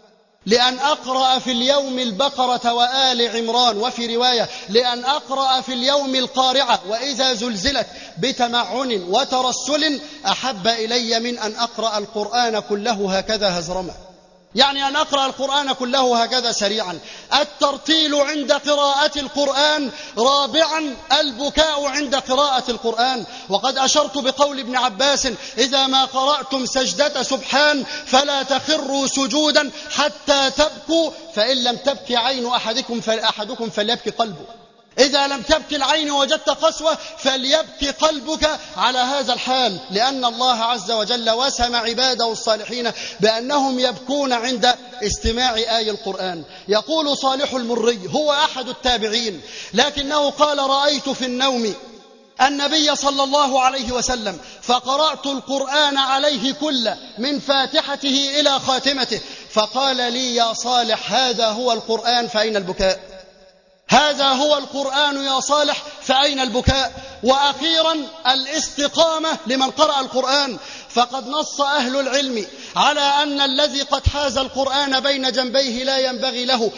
لأن أقرأ في اليوم البقرة وآل عمران، وفي رواية: لأن أقرأ في اليوم القارعة وإذا زلزلت بتمعن وترسل أحب إلي من أن أقرأ القرآن كله هكذا هزرما. يعني أن أقرأ القرآن كله هكذا سريعا. الترتيل عند قراءة القرآن، رابعا البكاء عند قراءة القرآن. وقد أشرت بقول ابن عباس: إذا ما قرأتم سجدة سبحان فلا تخروا سجودا حتى تبكوا، فإن لم تبكي عين أحدكم فليبكي قلبه. إذا لم تبكي العين وجدت قسوة فليبكي قلبك على هذا الحال، لأن الله عز وجل وسم عباده الصالحين بأنهم يبكون عند استماع آي القرآن. يقول صالح المري، هو أحد التابعين، لكنه قال: رأيت في النوم النبي صلى الله عليه وسلم فقرأت القرآن عليه كله من فاتحته إلى خاتمته، فقال لي: يا صالح، هذا هو القرآن فأين البكاء؟ هذا هو القرآن يا صالح فأين البكاء؟ وأخيرا الإستقامة لمن قرأ القرآن. فقد نص أهل العلم على أن الذي قد حاز القرآن بين جنبيه لا ينبغي له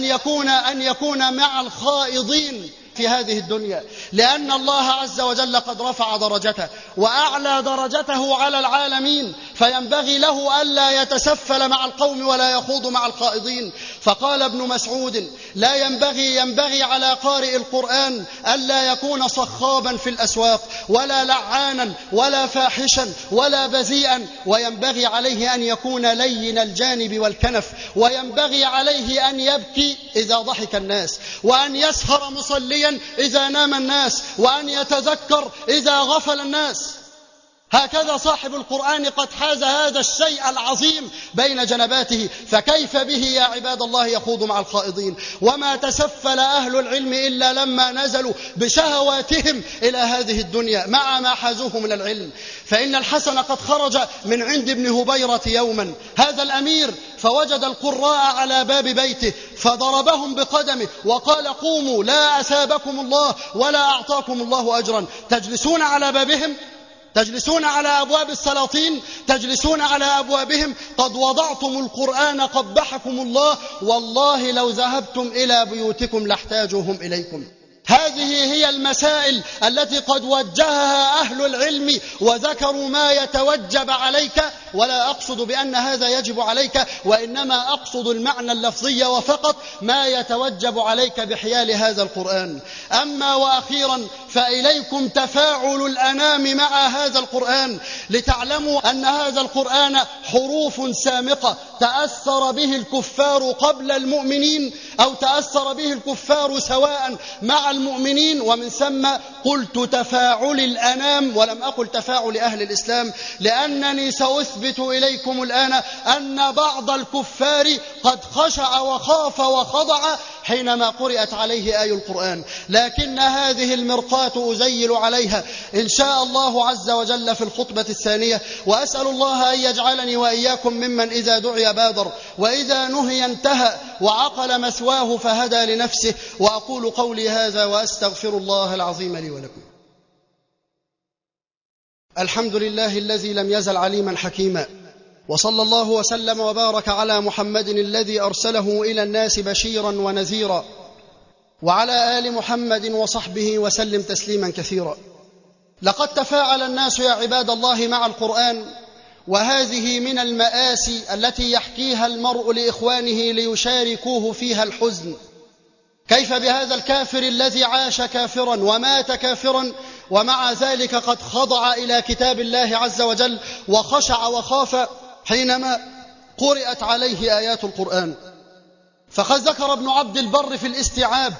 أن يكون مع الخائضين في هذه الدنيا، لأن الله عز وجل قد رفع درجته وأعلى درجته على العالمين، فينبغي له ألا يتسفل مع القوم ولا يخوض مع الخائضين. فقال ابن مسعود: لا ينبغي على قارئ القرآن ألا يكون صخابا في الأسواق، ولا لعانا، ولا فاحشا، ولا بذيئا، وينبغي عليه أن يكون لين الجانب والكنف، وينبغي عليه أن يبكي إذا ضحك الناس، وأن يسهر مصليا إذا نام الناس، وأن يتذكر إذا غفل الناس. هكذا صاحب القرآن قد حاز هذا الشيء العظيم بين جنباته، فكيف به يا عباد الله يخوض مع الخائضين؟ وما تسفل أهل العلم إلا لما نزلوا بشهواتهم إلى هذه الدنيا مع ما حازوه من العلم. فإن الحسن قد خرج من عند ابن هبيرة يوما، هذا الأمير، فوجد القراء على باب بيته فضربهم بقدمه وقال: قوموا، لا أثابكم الله ولا أعطاكم الله أجرا، تجلسون على بابهم، تجلسون على أبواب السلاطين، تجلسون على أبوابهم، قد وضعتم القرآن قبحكم الله، والله لو ذهبتم إلى بيوتكم لاحتاجوهم إليكم. هذه هي المسائل التي قد وجهها أهل العلم وذكروا ما يتوجب عليك، ولا أقصد بأن هذا يجب عليك، وإنما أقصد المعنى اللفظي وفقط ما يتوجب عليك بحيال هذا القرآن. أما وأخيرا فإليكم تفاعل الأنام مع هذا القرآن، لتعلموا أن هذا القرآن حروف سامقة تأثر به الكفار قبل المؤمنين، أو تأثر به الكفار سواء مع المؤمنين، ومن ثم قلت تفاعل الأنام ولم أقل تفاعل أهل الإسلام، لأنني سأثبت إليكم الآن أن بعض الكفار قد خشع وخاف وخضع حينما قرأت عليه آي القرآن. لكن هذه المرقاة أزيل عليها إن شاء الله عز وجل في الخطبة الثانية، وأسأل الله أن يجعلني وإياكم ممن إذا دعي بادر وإذا نهي انتهى وعقل مثواه فهدى لنفسه. وأقول قولي هذا وأستغفر الله العظيم لي ولكم. الحمد لله الذي لم يزل عليما حكيما، وصلى الله وسلم وبارك على محمد الذي أرسله إلى الناس بشيرا ونذيرا، وعلى آل محمد وصحبه وسلم تسليما كثيرا. لقد تفاعل الناس يا عباد الله مع القرآن، وهذه من المآسي التي يحكيها المرء لإخوانه ليشاركوه فيها الحزن. كيف بهذا الكافر الذي عاش كافرا ومات كافرا، ومع ذلك قد خضع إلى كتاب الله عز وجل وخشع وخاف حينما قرأت عليه آيات القرآن. فقد ذكر ابن عبد البر في الاستيعاب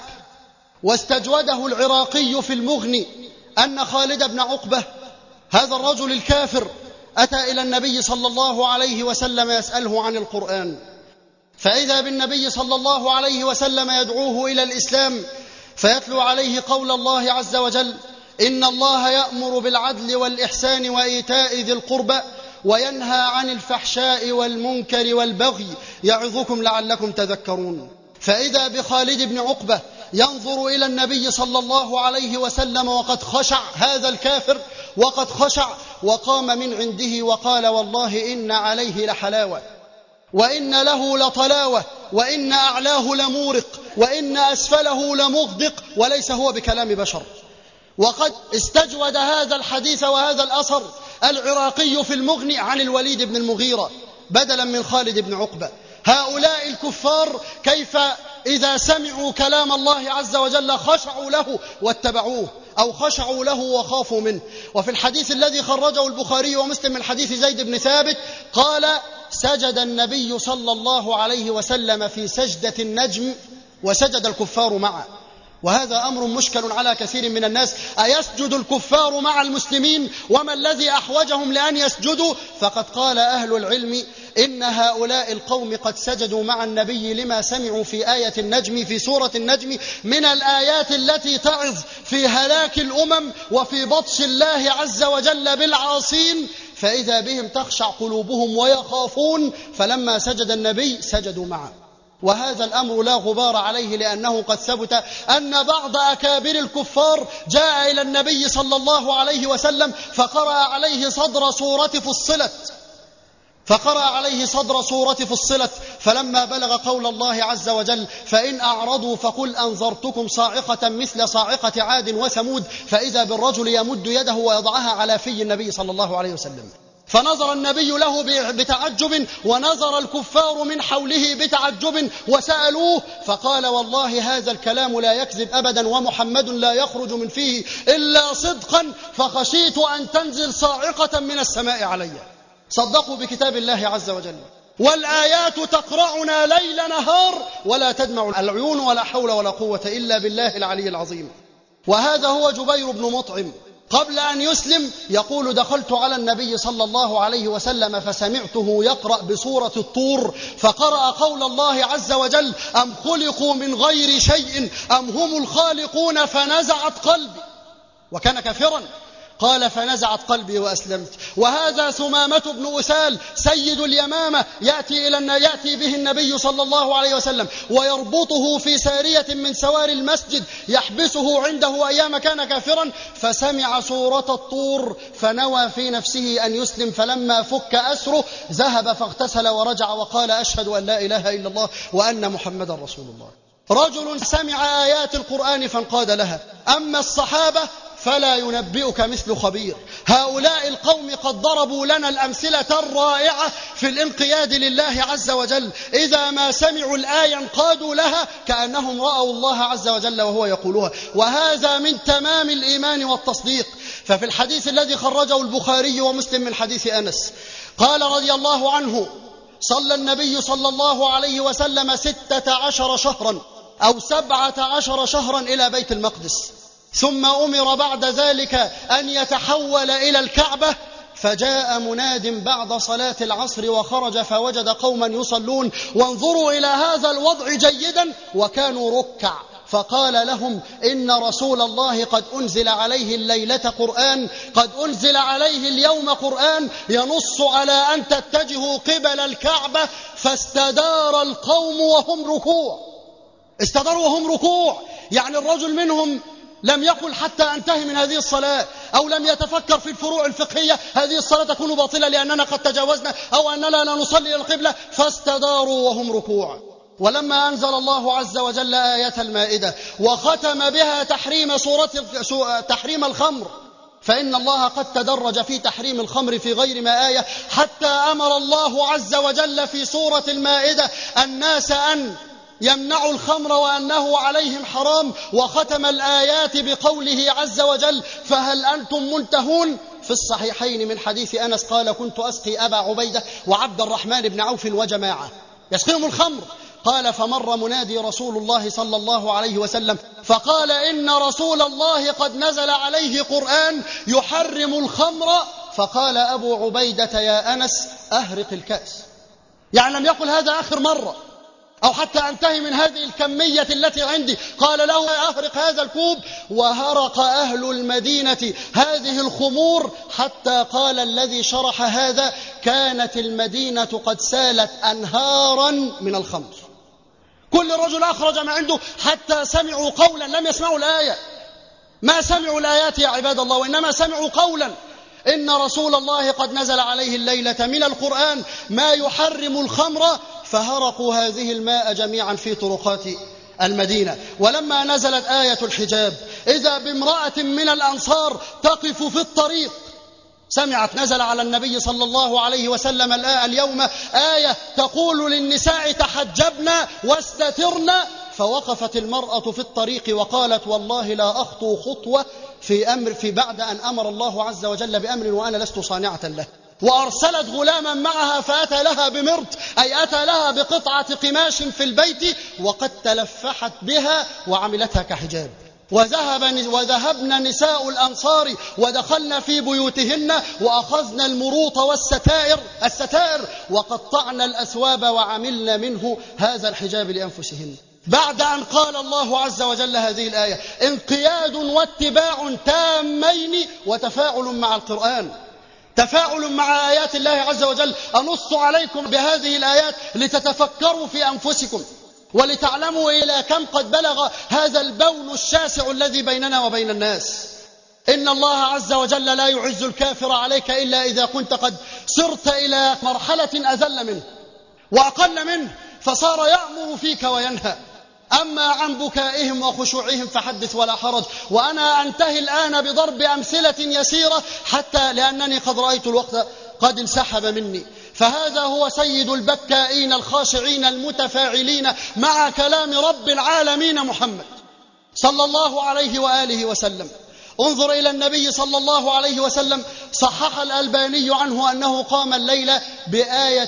واستجوده العراقي في المغني أن خالد بن عقبة هذا الرجل الكافر أتى إلى النبي صلى الله عليه وسلم يسأله عن القرآن، فإذا بالنبي صلى الله عليه وسلم يدعوه إلى الإسلام، فيتلو عليه قول الله عز وجل: إن الله يأمر بالعدل والإحسان وإيتاء ذي القربى وينهى عن الفحشاء والمنكر والبغي يعظكم لعلكم تذكرون. فإذا بخالد بن عقبة ينظر إلى النبي صلى الله عليه وسلم وقد خشع هذا الكافر، وقد خشع وقام من عنده وقال: والله إن عليه لحلاوة، وإن له لطلاوة، وإن أعلاه لمورق، وإن أسفله لمغدق، وليس هو بكلام بشر. وقد استجود هذا الحديث وهذا الأثر العراقي في المغني عن الوليد بن المغيرة بدلا من خالد بن عقبة. هؤلاء الكفار كيف إذا سمعوا كلام الله عز وجل خشعوا له واتبعوه، أو خشعوا له وخافوا منه. وفي الحديث الذي خرجه البخاري ومسلم من حديث زيد بن ثابت قال: سجد النبي صلى الله عليه وسلم في سجدة النجم وسجد الكفار معه. وهذا أمر مشكل على كثير من الناس، أيسجد الكفار مع المسلمين؟ وما الذي أحوجهم لأن يسجدوا؟ فقد قال أهل العلم إن هؤلاء القوم قد سجدوا مع النبي لما سمعوا في آية النجم في سورة النجم من الآيات التي تعظ في هلاك الأمم وفي بطش الله عز وجل بالعاصين، فإذا بهم تخشع قلوبهم ويخافون، فلما سجد النبي سجدوا معه. وهذا الأمر لا غبار عليه، لأنه قد ثبت أن بعض أكابر الكفار جاء إلى النبي صلى الله عليه وسلم فقرأ عليه صدر سورة فصلت، فلما بلغ قول الله عز وجل: فإن أعرضوا فقل أنذرتكم صاعقة مثل صاعقة عاد وثمود، فإذا بالرجل يمد يده ويضعها على في النبي صلى الله عليه وسلم. فنظر النبي له بتعجب، ونظر الكفار من حوله بتعجب، وسألوه فقال: والله هذا الكلام لا يكذب أبدا، ومحمد لا يخرج من فيه إلا صدقا، فخشيت أن تنزل صاعقة من السماء علي. صدقوا بكتاب الله عز وجل، والآيات تقرعنا ليل نهار ولا تدمع العيون، ولا حول ولا قوة إلا بالله العلي العظيم. وهذا هو جبير بن مطعم قبل أن يسلم يقول: دخلت على النبي صلى الله عليه وسلم فسمعته يقرأ بسورة الطور، فقرأ قول الله عز وجل: أم خلقوا من غير شيء أم هم الخالقون، فنزعت قلبي. وكان كافرا، قال: فنزعت قلبي وأسلمت. وهذا ثمامة بن أسال سيد اليمامة يأتي به النبي صلى الله عليه وسلم ويربطه في سارية من سوار المسجد يحبسه عنده أيام كان كافرا، فسمع سورة الطور فنوى في نفسه أن يسلم، فلما فك أسره ذهب فاغتسل ورجع وقال: أشهد أن لا إله إلا الله وأن محمدا رسول الله. رجل سمع آيات القرآن فانقاد لها. أما الصحابة فلا ينبئك مثل خبير. هؤلاء القوم قد ضربوا لنا الأمثلة الرائعة في الانقياد لله عز وجل. إذا ما سمعوا الآية انقادوا لها كأنهم رأوا الله عز وجل وهو يقولها، وهذا من تمام الإيمان والتصديق. ففي الحديث الذي خرجه البخاري ومسلم من حديث أنس قال رضي الله عنه: صلى النبي صلى الله عليه وسلم 16 شهرا أو 17 شهرا إلى بيت المقدس، ثم أمر بعد ذلك أن يتحول إلى الكعبة، فجاء مناد بعد صلاة العصر وخرج فوجد قوما يصلون، وانظروا إلى هذا الوضع جيدا، وكانوا ركع، فقال لهم: إن رسول الله قد أنزل عليه الليلة قرآن، قد أنزل عليه اليوم قرآن ينص على أن تتجهوا قبل الكعبة. فاستدار القوم وهم ركوع، استداروا وهم ركوع، يعني الرجل منهم لم يقل حتى أنتهي من هذه الصلاة، أو لم يتفكر في الفروع الفقهية هذه الصلاة تكون باطلة لأننا قد تجاوزنا أو أننا لا نصلي إلى القبلة، فاستداروا وهم ركوع. ولما أنزل الله عز وجل آية المائدة وختم بها تحريم الخمر، فإن الله قد تدرج في تحريم الخمر في غير ما آية، حتى أمر الله عز وجل في سورة المائدة الناس أن يمنعوا الخمر وأنه عليهم حرام، وختم الآيات بقوله عز وجل: فهل أنتم منتهون؟ في الصحيحين من حديث أنس قال: كنت أسقي أبا عبيدة وعبد الرحمن بن عوف وجماعة يسقيهم الخمر، قال: فمر منادي رسول الله صلى الله عليه وسلم فقال: إن رسول الله قد نزل عليه قرآن يحرم الخمر. فقال أبو عبيدة: يا أنس أهرق الكأس. يعني لم يقل هذا آخر مرة أو حتى أنتهي من هذه الكمية التي عندي، قال له: أهرق هذا الكوب. وهرق أهل المدينة هذه الخمور، حتى قال الذي شرح هذا: كانت المدينة قد سالت أنهارا من الخمر. كل رجل أخرج ما عنده حتى سمعوا قولا، لم يسمعوا الآية، ما سمعوا الآيات يا عباد الله، وإنما سمعوا قولا: إن رسول الله قد نزل عليه الليلة من القرآن ما يحرم الخمر، فهرقوا هذه الماء جميعا في طرقات المدينة. ولما نزلت آية الحجاب إذا بامرأة من الأنصار تقف في الطريق، سمعت نزل على النبي صلى الله عليه وسلم اليوم آية تقول للنساء: تحجبنا واستترنا. فوقفت المرأة في الطريق وقالت: والله لا أخطو خطوة في بعد أن أمر الله عز وجل بأمر وأنا لست صانعة له. وأرسلت غلاما معها فأتى لها بمرت، أي أتى لها بقطعة قماش في البيت وقد تلفحت بها وعملتها كحجاب. وذهبن نساء الأنصار ودخلن في بيوتهن وأخذن المروط والستائر وقطعن الأثواب وعملن منه هذا الحجاب لأنفسهن. بعد أن قال الله عز وجل هذه الآية: انقياد واتباع تامين وتفاعل مع القرآن، تفاعل مع آيات الله عز وجل. أنص عليكم بهذه الآيات لتتفكروا في أنفسكم ولتعلموا إلى كم قد بلغ هذا البون الشاسع الذي بيننا وبين الناس. إن الله عز وجل لا يعز الكافر عليك إلا إذا كنت قد صرت إلى مرحلة أذل منه وأقل منه، فصار يأمر فيك وينهى. أما عن بكائهم وخشوعهم فحدث ولا حرج. وأنا أنتهي الآن بضرب أمثلة يسيرة حتى لأنني قد رأيت الوقت قد انسحب مني. فهذا هو سيد البكائين الخاشعين المتفاعلين مع كلام رب العالمين محمد صلى الله عليه وآله وسلم. انظر إلى النبي صلى الله عليه وسلم، صحح الألباني عنه أنه قام الليلة بآية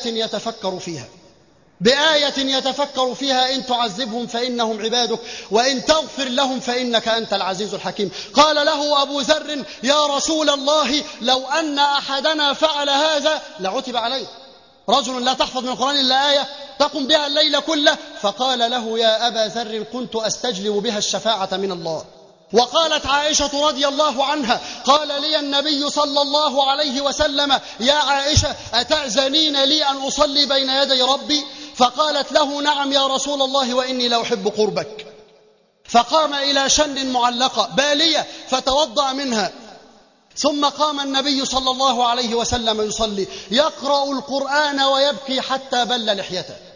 يتفكر فيها: إن تعذبهم فإنهم عبادك وإن تغفر لهم فإنك أنت العزيز الحكيم. قال له أبو ذر: يا رسول الله، لو أن أحدنا فعل هذا لعتب عليه. رجل لا تحفظ من القرآن إلا آية تقوم بها الليل كله. فقال له: يا أبا ذر، كنت أستجلب بها الشفاعة من الله. وقالت عائشة رضي الله عنها: قال لي النبي صلى الله عليه وسلم: يا عائشة، أتأذنين لي أن أصلي بين يدي ربي؟ فقالت له: نعم يا رسول الله، وإني لأحب قربك. فقام إلى شن معلقة بالية فتوضأ منها، ثم قام النبي صلى الله عليه وسلم يصلي، يقرأ القرآن ويبكي حتى بل لحيته.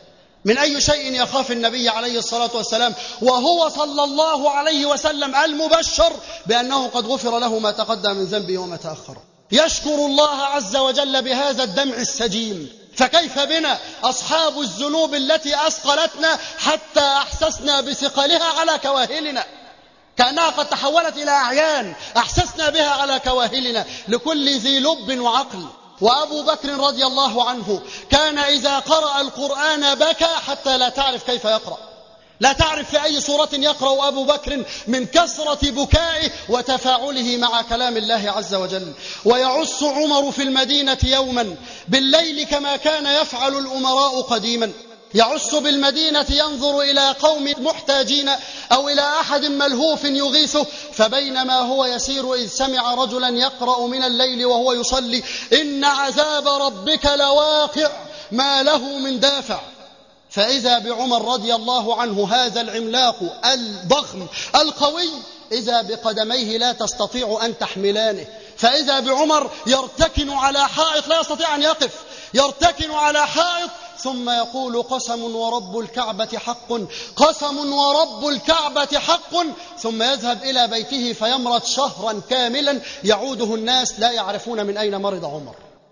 من أي شيء يخاف النبي عليه الصلاة والسلام وهو صلى الله عليه وسلم المبشر بأنه قد غفر له ما تقدم من ذنبه وما تأخر؟ يشكر الله عز وجل بهذا الدمع السجيم. فكيف بنا أصحاب الذنوب التي أثقلتنا حتى أحسسنا بثقلها على كواهلنا، كأنها قد تحولت إلى أعيان أحسسنا بها على كواهلنا لكل ذي لب وعقل. وأبو بكر رضي الله عنه كان إذا قرأ القرآن بكى حتى لا تعرف كيف يقرأ، لا تعرف في أي سورة يقرأ أبو بكر من كثرة بكائه وتفاعله مع كلام الله عز وجل. ويعص عمر في المدينة يوما بالليل كما كان يفعل الأمراء قديما، يعص بالمدينة ينظر إلى قوم محتاجين أو إلى أحد ملهوف يغيثه، فبينما هو يسير إذ سمع رجلا يقرأ من الليل وهو يصلي: إن عذاب ربك لواقع ما له من دافع. فإذا بعمر رضي الله عنه هذا العملاق الضخم القوي إذا بقدميه لا تستطيع أن تحملانه، فإذا بعمر يرتكن على حائط لا يستطيع أن يقف، يرتكن على حائط ثم يقول: قسم ورب الكعبة حق، قسم ورب الكعبة حق، ثم يذهب إلى بيته فيمرض شهرا كاملا يعوده الناس لا يعرفون من أين مرض عمر.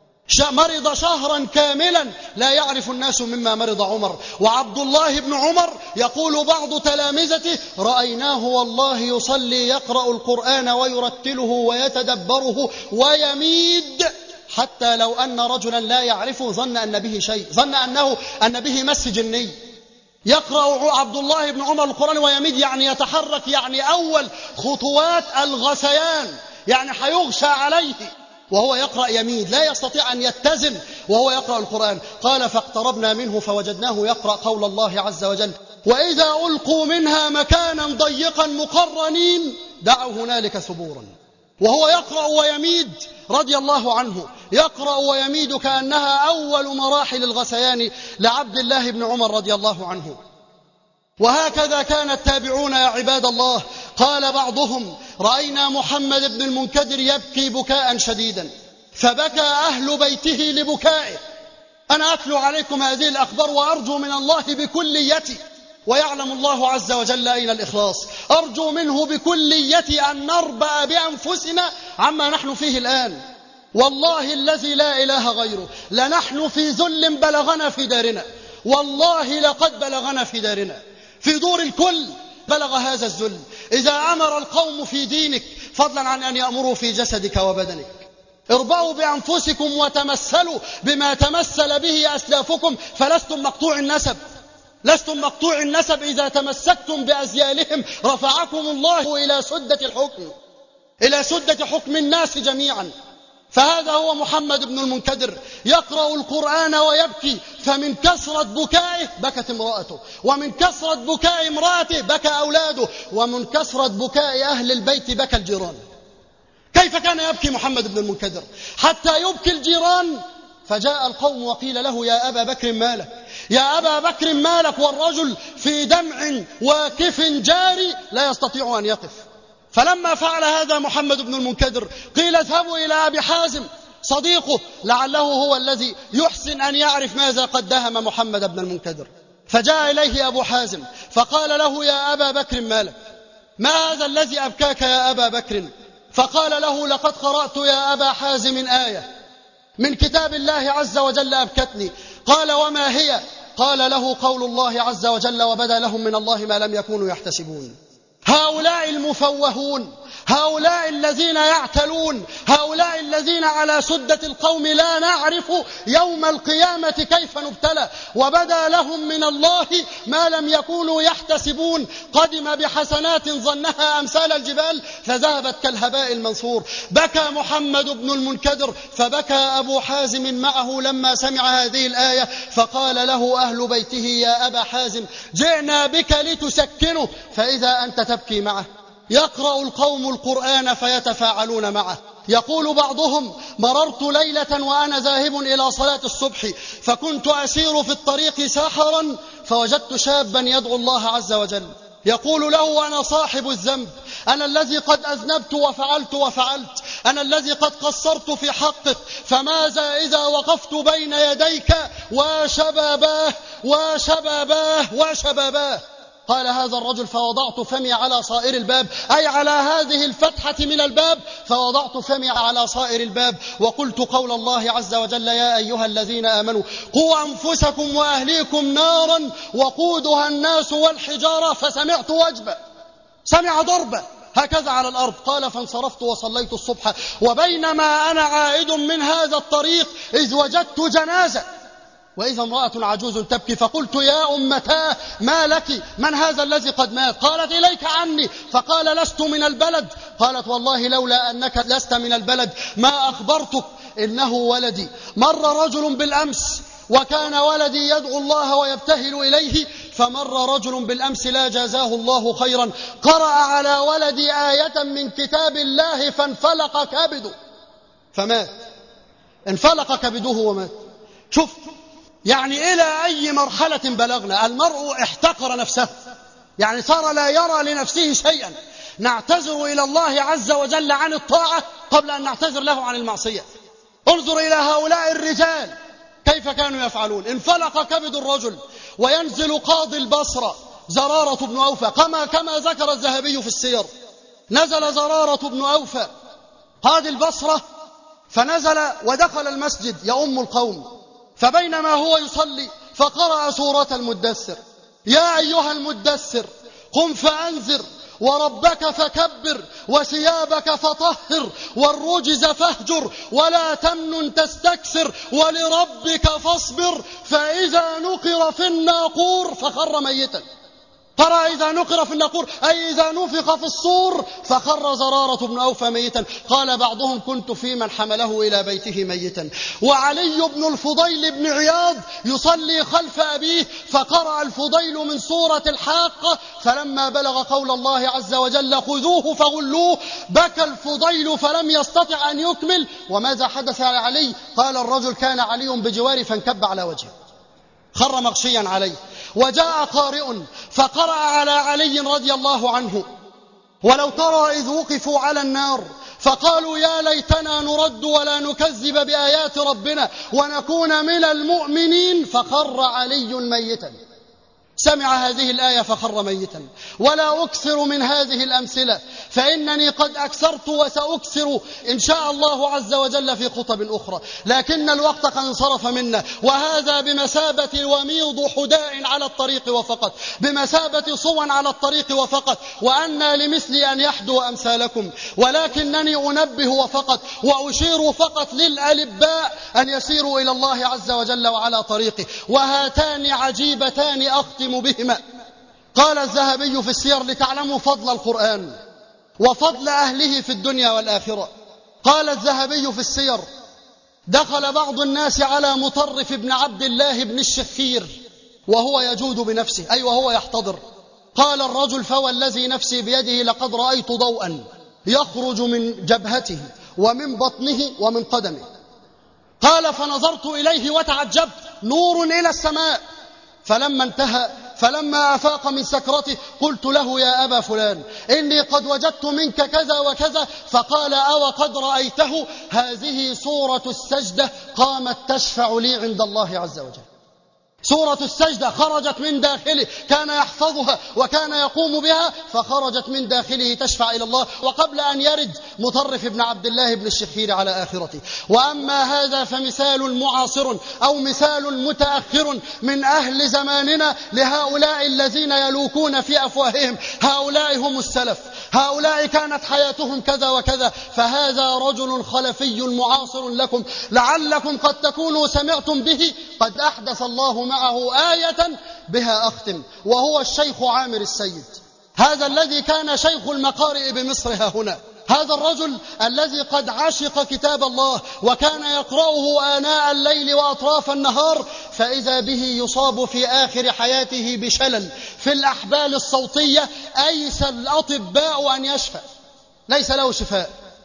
مرض شهرا كاملا لا يعرف الناس مما مرض عمر. وعبد الله بن عمر يقول بعض تلامذته: رأيناه والله يصلي يقرأ القرآن ويرتله ويتدبره ويميد حتى لو أن رجلا لا يعرفه ظن أن به شيء، ظن أن به مس جني. يقرأ عبد الله بن عمر القرآن ويميد يعني يتحرك، يعني أول خطوات الغثيان، يعني حيغشى عليه وهو يقرأ يميد، لا يستطيع أن يتزن وهو يقرأ القرآن. قال: فاقتربنا منه فوجدناه يقرأ قول الله عز وجل: وإذا ألقوا منها مكانا ضيقا مقرنين دعوا هنالك ثبورا. وهو يقرأ ويميد رضي الله عنه، يقرأ ويميد كأنها أول مراحل الغثيان لعبد الله بن عمر رضي الله عنه. وهكذا كان التابعون يا عباد الله. قال بعضهم: رأينا محمد بن المنكدر يبكي بكاء شديدا فبكى أهل بيته لبكائه. أنا أتلو عليكم هذه الأخبار وأرجو من الله بكليتي، ويعلم الله عز وجل أين الإخلاص، أرجو منه بكليتي أن نربأ بأنفسنا عما نحن فيه الآن. والله الذي لا إله غيره لنحن في ذل بلغنا في دارنا، والله لقد بلغنا في دارنا، في دور الكل بلغ هذا الذل. إذا أمر القوم في دينك فضلا عن أن يأمروا في جسدك وبدنك. اربعوا بأنفسكم وتمثلوا بما تمثل به أسلافكم، فلستم مقطوع النسب، لستم مقطوع النسب. إذا تمسكتم بأزيالهم رفعكم الله إلى سدة الحكم، إلى سدة حكم الناس جميعا. فهذا هو محمد بن المنكدر يقرأ القرآن ويبكي، فمن كثرة بكائه بكت امرأته، ومن كثرة بكاء امرأته بكى أولاده، ومن كثرة بكاء أهل البيت بكى الجيران. كيف كان يبكي محمد بن المنكدر حتى يبكي الجيران؟ فجاء القوم وقيل له: يا أبا بكر مالك، يا أبا بكر مالك، والرجل في دمع واكف جاري لا يستطيع أن يقف. فلما فعل هذا محمد بن المنكدر قيل: اذهبوا إلى أبي حازم صديقه لعله هو الذي يحسن أن يعرف ماذا قد دهم محمد بن المنكدر. فجاء إليه أبو حازم فقال له: يا أبا بكر مالك، ما هذا الذي أبكاك يا أبا بكر؟ فقال له: لقد قرأت يا أبا حازم آية من كتاب الله عز وجل أبكتني. قال: وما هي؟ قال له: قول الله عز وجل: وبدا لهم من الله ما لم يكونوا يحتسبون. هؤلاء المفوهون، هؤلاء الذين يعتلون، هؤلاء الذين على سدة القوم لا نعرف يوم القيامة كيف نبتلى، وبدا لهم من الله ما لم يكونوا يحتسبون. قدم بحسنات ظنها أمثال الجبال فذهبت كالهباء المنثور. بكى محمد بن المنكدر فبكى أبو حازم معه لما سمع هذه الآية، فقال له أهل بيته: يا أبا حازم، جئنا بك لتسكنه، فإذا أنت تبكي معه. يقرأ القوم القرآن فيتفاعلون معه. يقول بعضهم: مررت ليلة وأنا ذاهب إلى صلاة الصبح فكنت أسير في الطريق سحرا فوجدت شابا يدعو الله عز وجل، يقول له أنا صاحب الذنب، أنا الذي قد أذنبت وفعلت، أنا الذي قد قصرت في حقك، فماذا إذا وقفت بين يديك وشباباه. قال هذا الرجل فوضعت فمي على صائر الباب، أي على هذه الفتحة من الباب، فوضعت فمي على صائر الباب وقلت قول الله عز وجل يا أيها الذين آمنوا قوا أنفسكم وأهليكم نارا وقودها الناس والحجارة، فسمعت وجبة، سمع ضربة هكذا على الأرض. قال فانصرفت وصليت الصبح، وبينما أنا عائد من هذا الطريق إذ وجدت جنازة وإذا امرأة عجوز تبكي، فقلت يا أمتاه ما لك، من هذا الذي قد مات؟ قالت إليك عني. فقال لست من البلد. قالت والله لولا أنك لست من البلد ما أخبرتك، إنه ولدي. مر رجل بالأمس وكان ولدي يدعو الله ويبتهل إليه، فمر رجل بالأمس لا جازاه الله خيرا قرأ على ولدي آية من كتاب الله فانفلق كبده فمات، انفلق كبده ومات. شوف يعني إلى أي مرحلة بلغنا. المرء احتقر نفسه، يعني صار لا يرى لنفسه شيئا. نعتذر إلى الله عز وجل عن الطاعة قبل أن نعتذر له عن المعصية. انظر إلى هؤلاء الرجال كيف كانوا يفعلون. انفلق كبد الرجل وينزل قاضي البصرة زرارة بن أوفى كما ذكر الذهبي في السير. نزل زرارة بن أوفى قاضي البصرة، فنزل ودخل المسجد يؤم القوم، فبينما هو يصلي فقرأ سورة المدثر: يا أيها المدثر قم فأنذر وربك فكبر وثيابك فطهر والرجز فاهجر ولا تمنن تستكثر ولربك فاصبر فإذا نقر في الناقور فخر ميتا. قرأ إذا نقر في الناقور أي إذا نفخ في الصور، فخر زرارة بن أوفى ميتا. قال بعضهم كنت في من حمله إلى بيته ميتا. وعلي بن الفضيل بن عياض يصلي خلف أبيه، فقرأ الفضيل من سورة الحاقة، فلما بلغ قول الله عز وجل خذوه فغلوه بكى الفضيل فلم يستطع أن يكمل. وماذا حدث على علي؟ قال الرجل كان علي بجواري فانكب على وجهه، خر مغشيا عليه. وجاء قارئ فقرأ على علي رضي الله عنه: ولو ترى إذ وقفوا على النار فقالوا يا ليتنا نرد ولا نكذب بآيات ربنا ونكون من المؤمنين، فخر علي ميتا. سمع هذه الآية فخر ميتا. ولا أكثر من هذه الأمثلة، فإنني قد أكثرت وسأكثر إن شاء الله عز وجل في خطب أخرى، لكن الوقت قد انصرف منا، وهذا بمثابة وميض حداء على الطريق وفقط، بمثابة صوى على الطريق وفقط، وأنا لمثلي أن يحدو أمثالكم، ولكنني أنبه وفقط وأشير فقط للألباء أن يسيروا إلى الله عز وجل وعلى طريقه. وهاتان عجيبتان أختم بهما. قال الذهبي في السير لتعلموا فضل القرآن وفضل أهله في الدنيا والآخرة. قال الذهبي في السير: دخل بعض الناس على مطرف بن عبد الله بن الشخير وهو يجود بنفسه، أي وهو يحتضر. قال الرجل: فوالذي نفسي بيده لقد رأيت ضوءا يخرج من جبهته ومن بطنه ومن قدمه. قال: فنظرت إليه وتعجبت، نور إلى السماء. فلما أفاق من سكرته قلت له: يا أبا فلان، إني قد وجدت منك كذا وكذا. فقال: أو قد رأيته؟ هذه سورة السجدة قامت تشفع لي عند الله عز وجل. سورة السجدة خرجت من داخله، كان يحفظها وكان يقوم بها، فخرجت من داخله تشفع إلى الله، وقبل أن يرد مطرف بن عبد الله بن الشخير على آخرته. وأما هذا فمثال معاصر أو مثال متأخر من أهل زماننا لهؤلاء الذين يلوكون في أفواههم هؤلاء هم السلف، هؤلاء كانت حياتهم كذا وكذا. فهذا رجل خلفي معاصر لكم لعلكم قد تكونوا سمعتم به، قد أحدث الله معه آية بها أختم، وهو الشيخ عامر السيد، هذا الذي كان شيخ المقارئ بمصر ها هنا. هذا الرجل الذي قد عشق كتاب الله وكان يقرأه آناء الليل وأطراف النهار، فإذا به يصاب في آخر حياته بشلل في الأحبال الصوتية، أيس الأطباء أن يشفى، ليس له شفاء.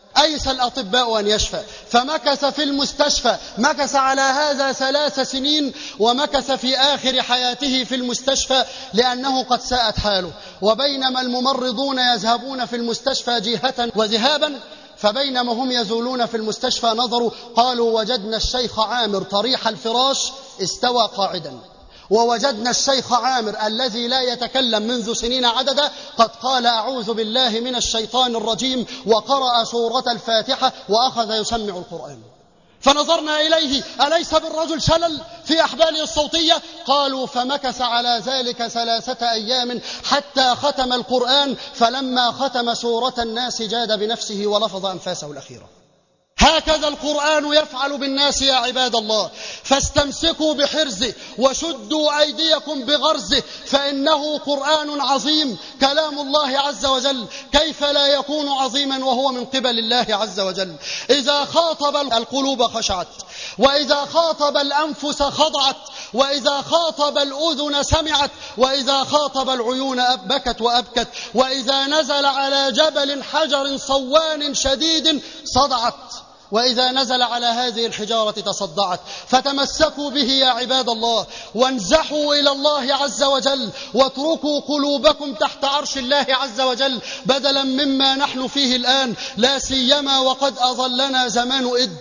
أيس الأطباء أن يشفى، فمكث في المستشفى، مكث على هذا 3 سنين، ومكث في آخر حياته في المستشفى لأنه قد ساءت حاله. وبينما الممرضون يذهبون في المستشفى جهة وذهابا، فبينما هم يزولون في المستشفى نظروا قالوا وجدنا الشيخ عامر طريح الفراش استوى قاعدا، ووجدنا الشيخ عامر الذي لا يتكلم منذ سنين عددا قد قال أعوذ بالله من الشيطان الرجيم وقرأ سورة الفاتحة وأخذ يسمع القرآن. فنظرنا إليه أليس بالرجل شلل في أحباله الصوتية؟ قالوا فمكث على ذلك 3 أيام حتى ختم القرآن، فلما ختم سورة الناس جاد بنفسه ولفظ أنفاسه الأخيرة. هكذا القرآن يفعل بالناس يا عباد الله، فاستمسكوا بحرزه وشدوا أيديكم بغرزه، فإنه قرآن عظيم كلام الله عز وجل، كيف لا يكون عظيما وهو من قبل الله عز وجل؟ إذا خاطب القلوب خشعت، وإذا خاطب الأنفس خضعت، وإذا خاطب الأذن سمعت، وإذا خاطب العيون بكت وأبكت، وإذا نزل على جبل حجر صوان شديد صدعت، وإذا نزل على هذه الحجارة تصدعت. فتمسكوا به يا عباد الله، وانزحوا إلى الله عز وجل، واتركوا قلوبكم تحت عرش الله عز وجل بدلا مما نحن فيه الآن، لا سيما وقد أظلنا زمان إد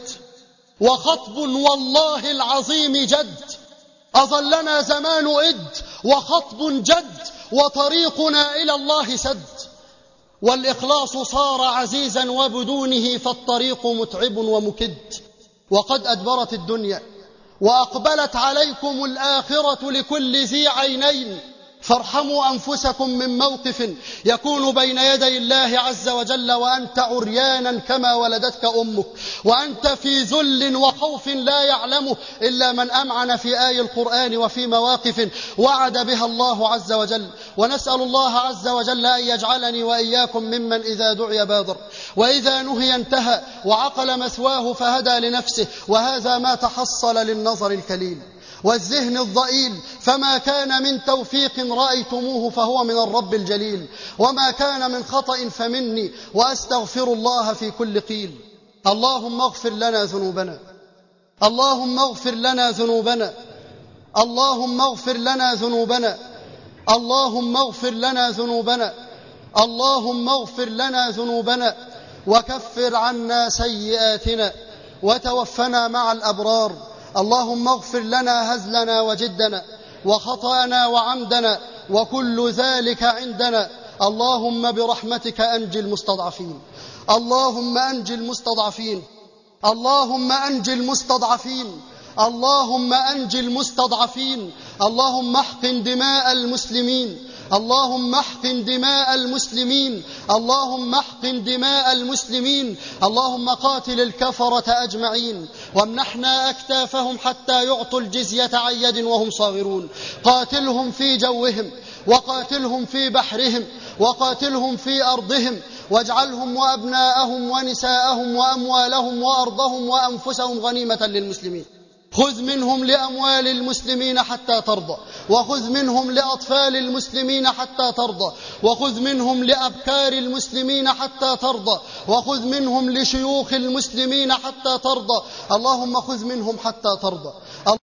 وخطب والله العظيم جد. أظلنا زمان إد وخطب جد، وطريقنا إلى الله سد، والإخلاص صار عزيزا وبدونه فالطريق متعب ومكد. وقد أدبرت الدنيا وأقبلت عليكم الآخرة لكل ذي عينين، فارحموا أنفسكم من موقف يكون بين يدي الله عز وجل وأنت عريانا كما ولدتك أمك، وأنت في ذل وخوف لا يعلمه إلا من أمعن في آي القرآن وفي مواقف وعد بها الله عز وجل. ونسأل الله عز وجل أن يجعلني وإياكم ممن إذا دعي بادر، وإذا نهي انتهى، وعقل مثواه فهدى لنفسه، وهذا ما تحصل للنظر الكليل والذهن الضئيل، فما كان من توفيق رأيتموه فهو من الرب الجليل، وما كان من خطأ فمني، وأستغفر الله في كل قيل. اللهم اغفر لنا ذنوبنا، اللهم اغفر لنا ذنوبنا، اللهم اغفر لنا ذنوبنا، اللهم اغفر لنا ذنوبنا، اللهم اغفر لنا ذنوبنا، وكفر عنا سيئاتنا، وتوفنا مع الأبرار. اللهم اغفر لنا هزلنا وجدنا وخطأنا وعمدنا وكل ذلك عندنا. اللهم برحمتك أنجي المستضعفين، اللهم أنجي المستضعفين، اللهم أنجي المستضعفين، اللهم أنجي المستضعفين. اللهم احقن دماء المسلمين، اللهم احقن دماء المسلمين، اللهم احقن دماء المسلمين. اللهم قاتل الكفرة أجمعين، وامنحنا أكتافهم حتى يعطوا الجزية عن يد وهم صاغرون. قاتلهم في جوهم، وقاتلهم في بحرهم، وقاتلهم في أرضهم، واجعلهم وأبناءهم ونساءهم وأموالهم وأرضهم وأنفسهم غنيمة للمسلمين. خذ منهم لأموال المسلمين حتى ترضى، وخذ منهم لأطفال المسلمين حتى ترضى، وخذ منهم لأبكار المسلمين حتى ترضى، وخذ منهم لشيوخ المسلمين حتى ترضى. اللهم خذ منهم حتى ترضى.